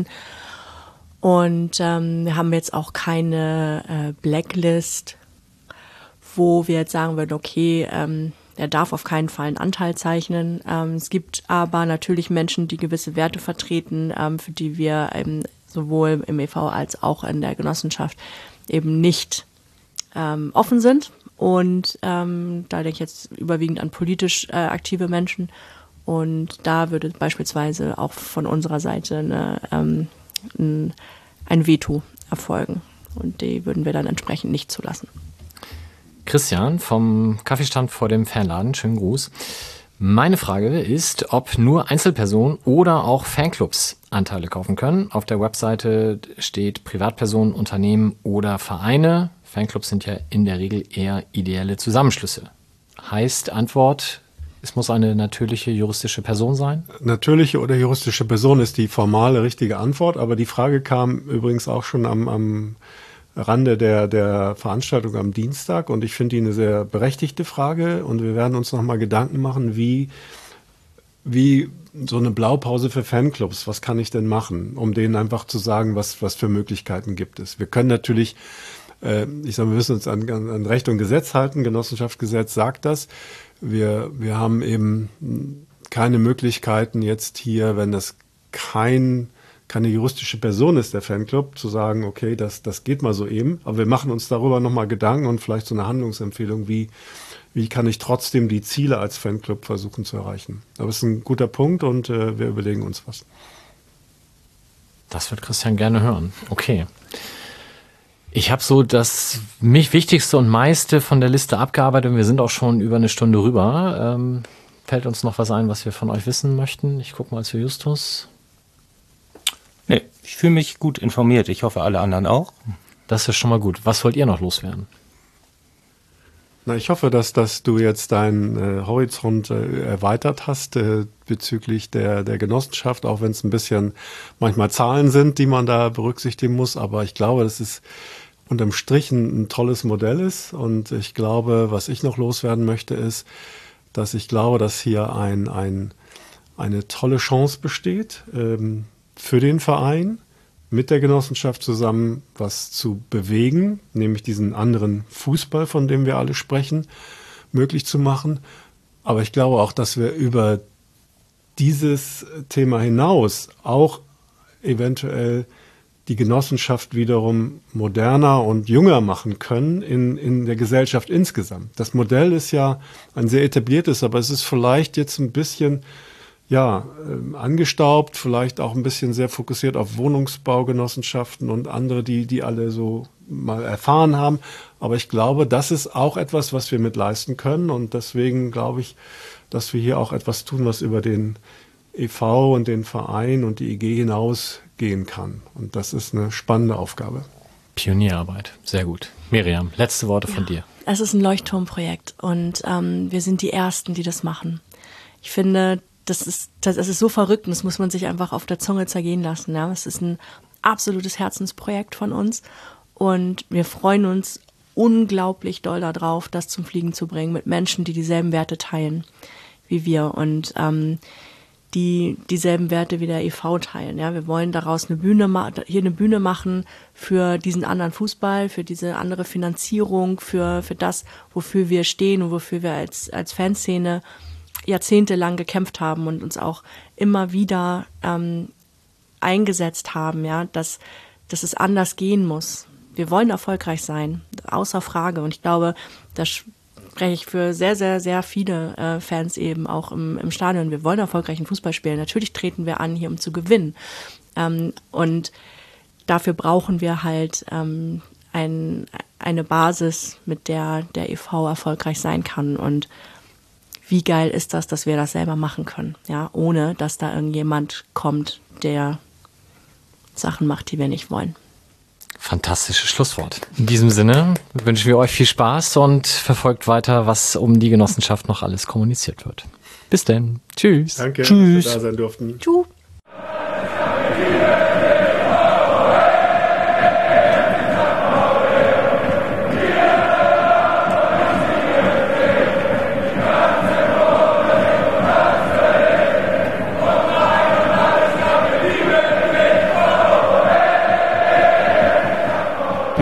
und ähm, wir haben jetzt auch keine äh, Blacklist, wo wir jetzt sagen würden, okay, ähm, er darf auf keinen Fall einen Anteil zeichnen. Ähm, es gibt aber natürlich Menschen, die gewisse Werte vertreten, ähm, für die wir eben sowohl im E V als auch in der Genossenschaft eben nicht ähm, offen sind. Und ähm, da denke ich jetzt überwiegend an politisch äh, aktive Menschen. Und da würde beispielsweise auch von unserer Seite eine, ähm, ein, ein Veto erfolgen. Und die würden wir dann entsprechend nicht zulassen. Christian vom Kaffeestand vor dem Fanladen, schönen Gruß. Meine Frage ist, ob nur Einzelpersonen oder auch Fanclubs Anteile kaufen können. Auf der Webseite steht Privatpersonen, Unternehmen oder Vereine. Fanclubs sind ja in der Regel eher ideelle Zusammenschlüsse. Heißt Antwort, es muss eine natürliche juristische Person sein? Natürliche oder juristische Person ist die formale richtige Antwort, aber die Frage kam übrigens auch schon am, am Rande der, der Veranstaltung am Dienstag und ich finde die eine sehr berechtigte Frage und wir werden uns nochmal Gedanken machen, wie, wie so eine Blaupause für Fanclubs, was kann ich denn machen, um denen einfach zu sagen, was, was für Möglichkeiten gibt es. Wir können natürlich Ich sage, wir müssen uns an, an Recht und Gesetz halten. Genossenschaftsgesetz sagt das. Wir, wir haben eben keine Möglichkeiten jetzt hier, wenn das kein, keine juristische Person ist, der Fanclub, zu sagen, okay, das, das geht mal so eben. Aber wir machen uns darüber nochmal Gedanken und vielleicht so eine Handlungsempfehlung, wie, wie kann ich trotzdem die Ziele als Fanclub versuchen zu erreichen. Aber es ist ein guter Punkt und äh, wir überlegen uns was. Das wird Christian gerne hören. Okay. Ich habe so das mich Wichtigste und meiste von der Liste abgearbeitet und wir sind auch schon über eine Stunde rüber. Ähm, fällt uns noch was ein, was wir von euch wissen möchten? Ich gucke mal zu Justus. Nee, ich fühle mich gut informiert. Ich hoffe, alle anderen auch. Das ist schon mal gut. Was wollt ihr noch loswerden? Na, ich hoffe, dass, dass du jetzt deinen äh, Horizont äh, erweitert hast äh, bezüglich der, der Genossenschaft, auch wenn es ein bisschen manchmal Zahlen sind, die man da berücksichtigen muss. Aber ich glaube, dass es unterm Strich ein, ein tolles Modell ist. Und ich glaube, was ich noch loswerden möchte, ist, dass ich glaube, dass hier ein, ein, eine tolle Chance besteht ähm, für den Verein, mit der Genossenschaft zusammen was zu bewegen, nämlich diesen anderen Fußball, von dem wir alle sprechen, möglich zu machen. Aber ich glaube auch, dass wir über dieses Thema hinaus auch eventuell die Genossenschaft wiederum moderner und jünger machen können in, in der Gesellschaft insgesamt. Das Modell ist ja ein sehr etabliertes, aber es ist vielleicht jetzt ein bisschen ja, äh, angestaubt, vielleicht auch ein bisschen sehr fokussiert auf Wohnungsbaugenossenschaften und andere, die, die alle so mal erfahren haben. Aber ich glaube, das ist auch etwas, was wir mit leisten können. Und deswegen glaube ich, dass wir hier auch etwas tun, was über den E V und den Verein und die I G hinausgehen kann. Und das ist eine spannende Aufgabe. Pionierarbeit, sehr gut. Miriam, letzte Worte ja, von dir. Es ist ein Leuchtturmprojekt und ähm, wir sind die Ersten, die das machen. Ich finde, Das ist, das ist so verrückt und das muss man sich einfach auf der Zunge zergehen lassen. Ja? Es ist ein absolutes Herzensprojekt von uns und wir freuen uns unglaublich doll darauf, das zum Fliegen zu bringen mit Menschen, die dieselben Werte teilen wie wir und ähm, die dieselben Werte wie der E V teilen. Ja? Wir wollen daraus eine Bühne ma- hier eine Bühne machen für diesen anderen Fußball, für diese andere Finanzierung, für, für das, wofür wir stehen und wofür wir als, als Fanszene jahrzehntelang gekämpft haben und uns auch immer wieder ähm, eingesetzt haben, ja, dass, dass es anders gehen muss. Wir wollen erfolgreich sein außer Frage. Und ich glaube, das spreche ich für sehr, sehr, sehr viele äh, Fans eben auch im, im Stadion. Wir wollen erfolgreichen Fußball spielen. Natürlich treten wir an, hier um zu gewinnen. Ähm, und dafür brauchen wir halt ähm, ein, eine Basis, mit der der E V erfolgreich sein kann. Und wie geil ist das, dass wir das selber machen können, ja, ohne dass da irgendjemand kommt, der Sachen macht, die wir nicht wollen. Fantastisches Schlusswort. In diesem Sinne wünschen wir euch viel Spaß und verfolgt weiter, was um die Genossenschaft noch alles kommuniziert wird. Bis denn. Tschüss. Danke, Tschüss. dass wir da sein durften. Tschüss.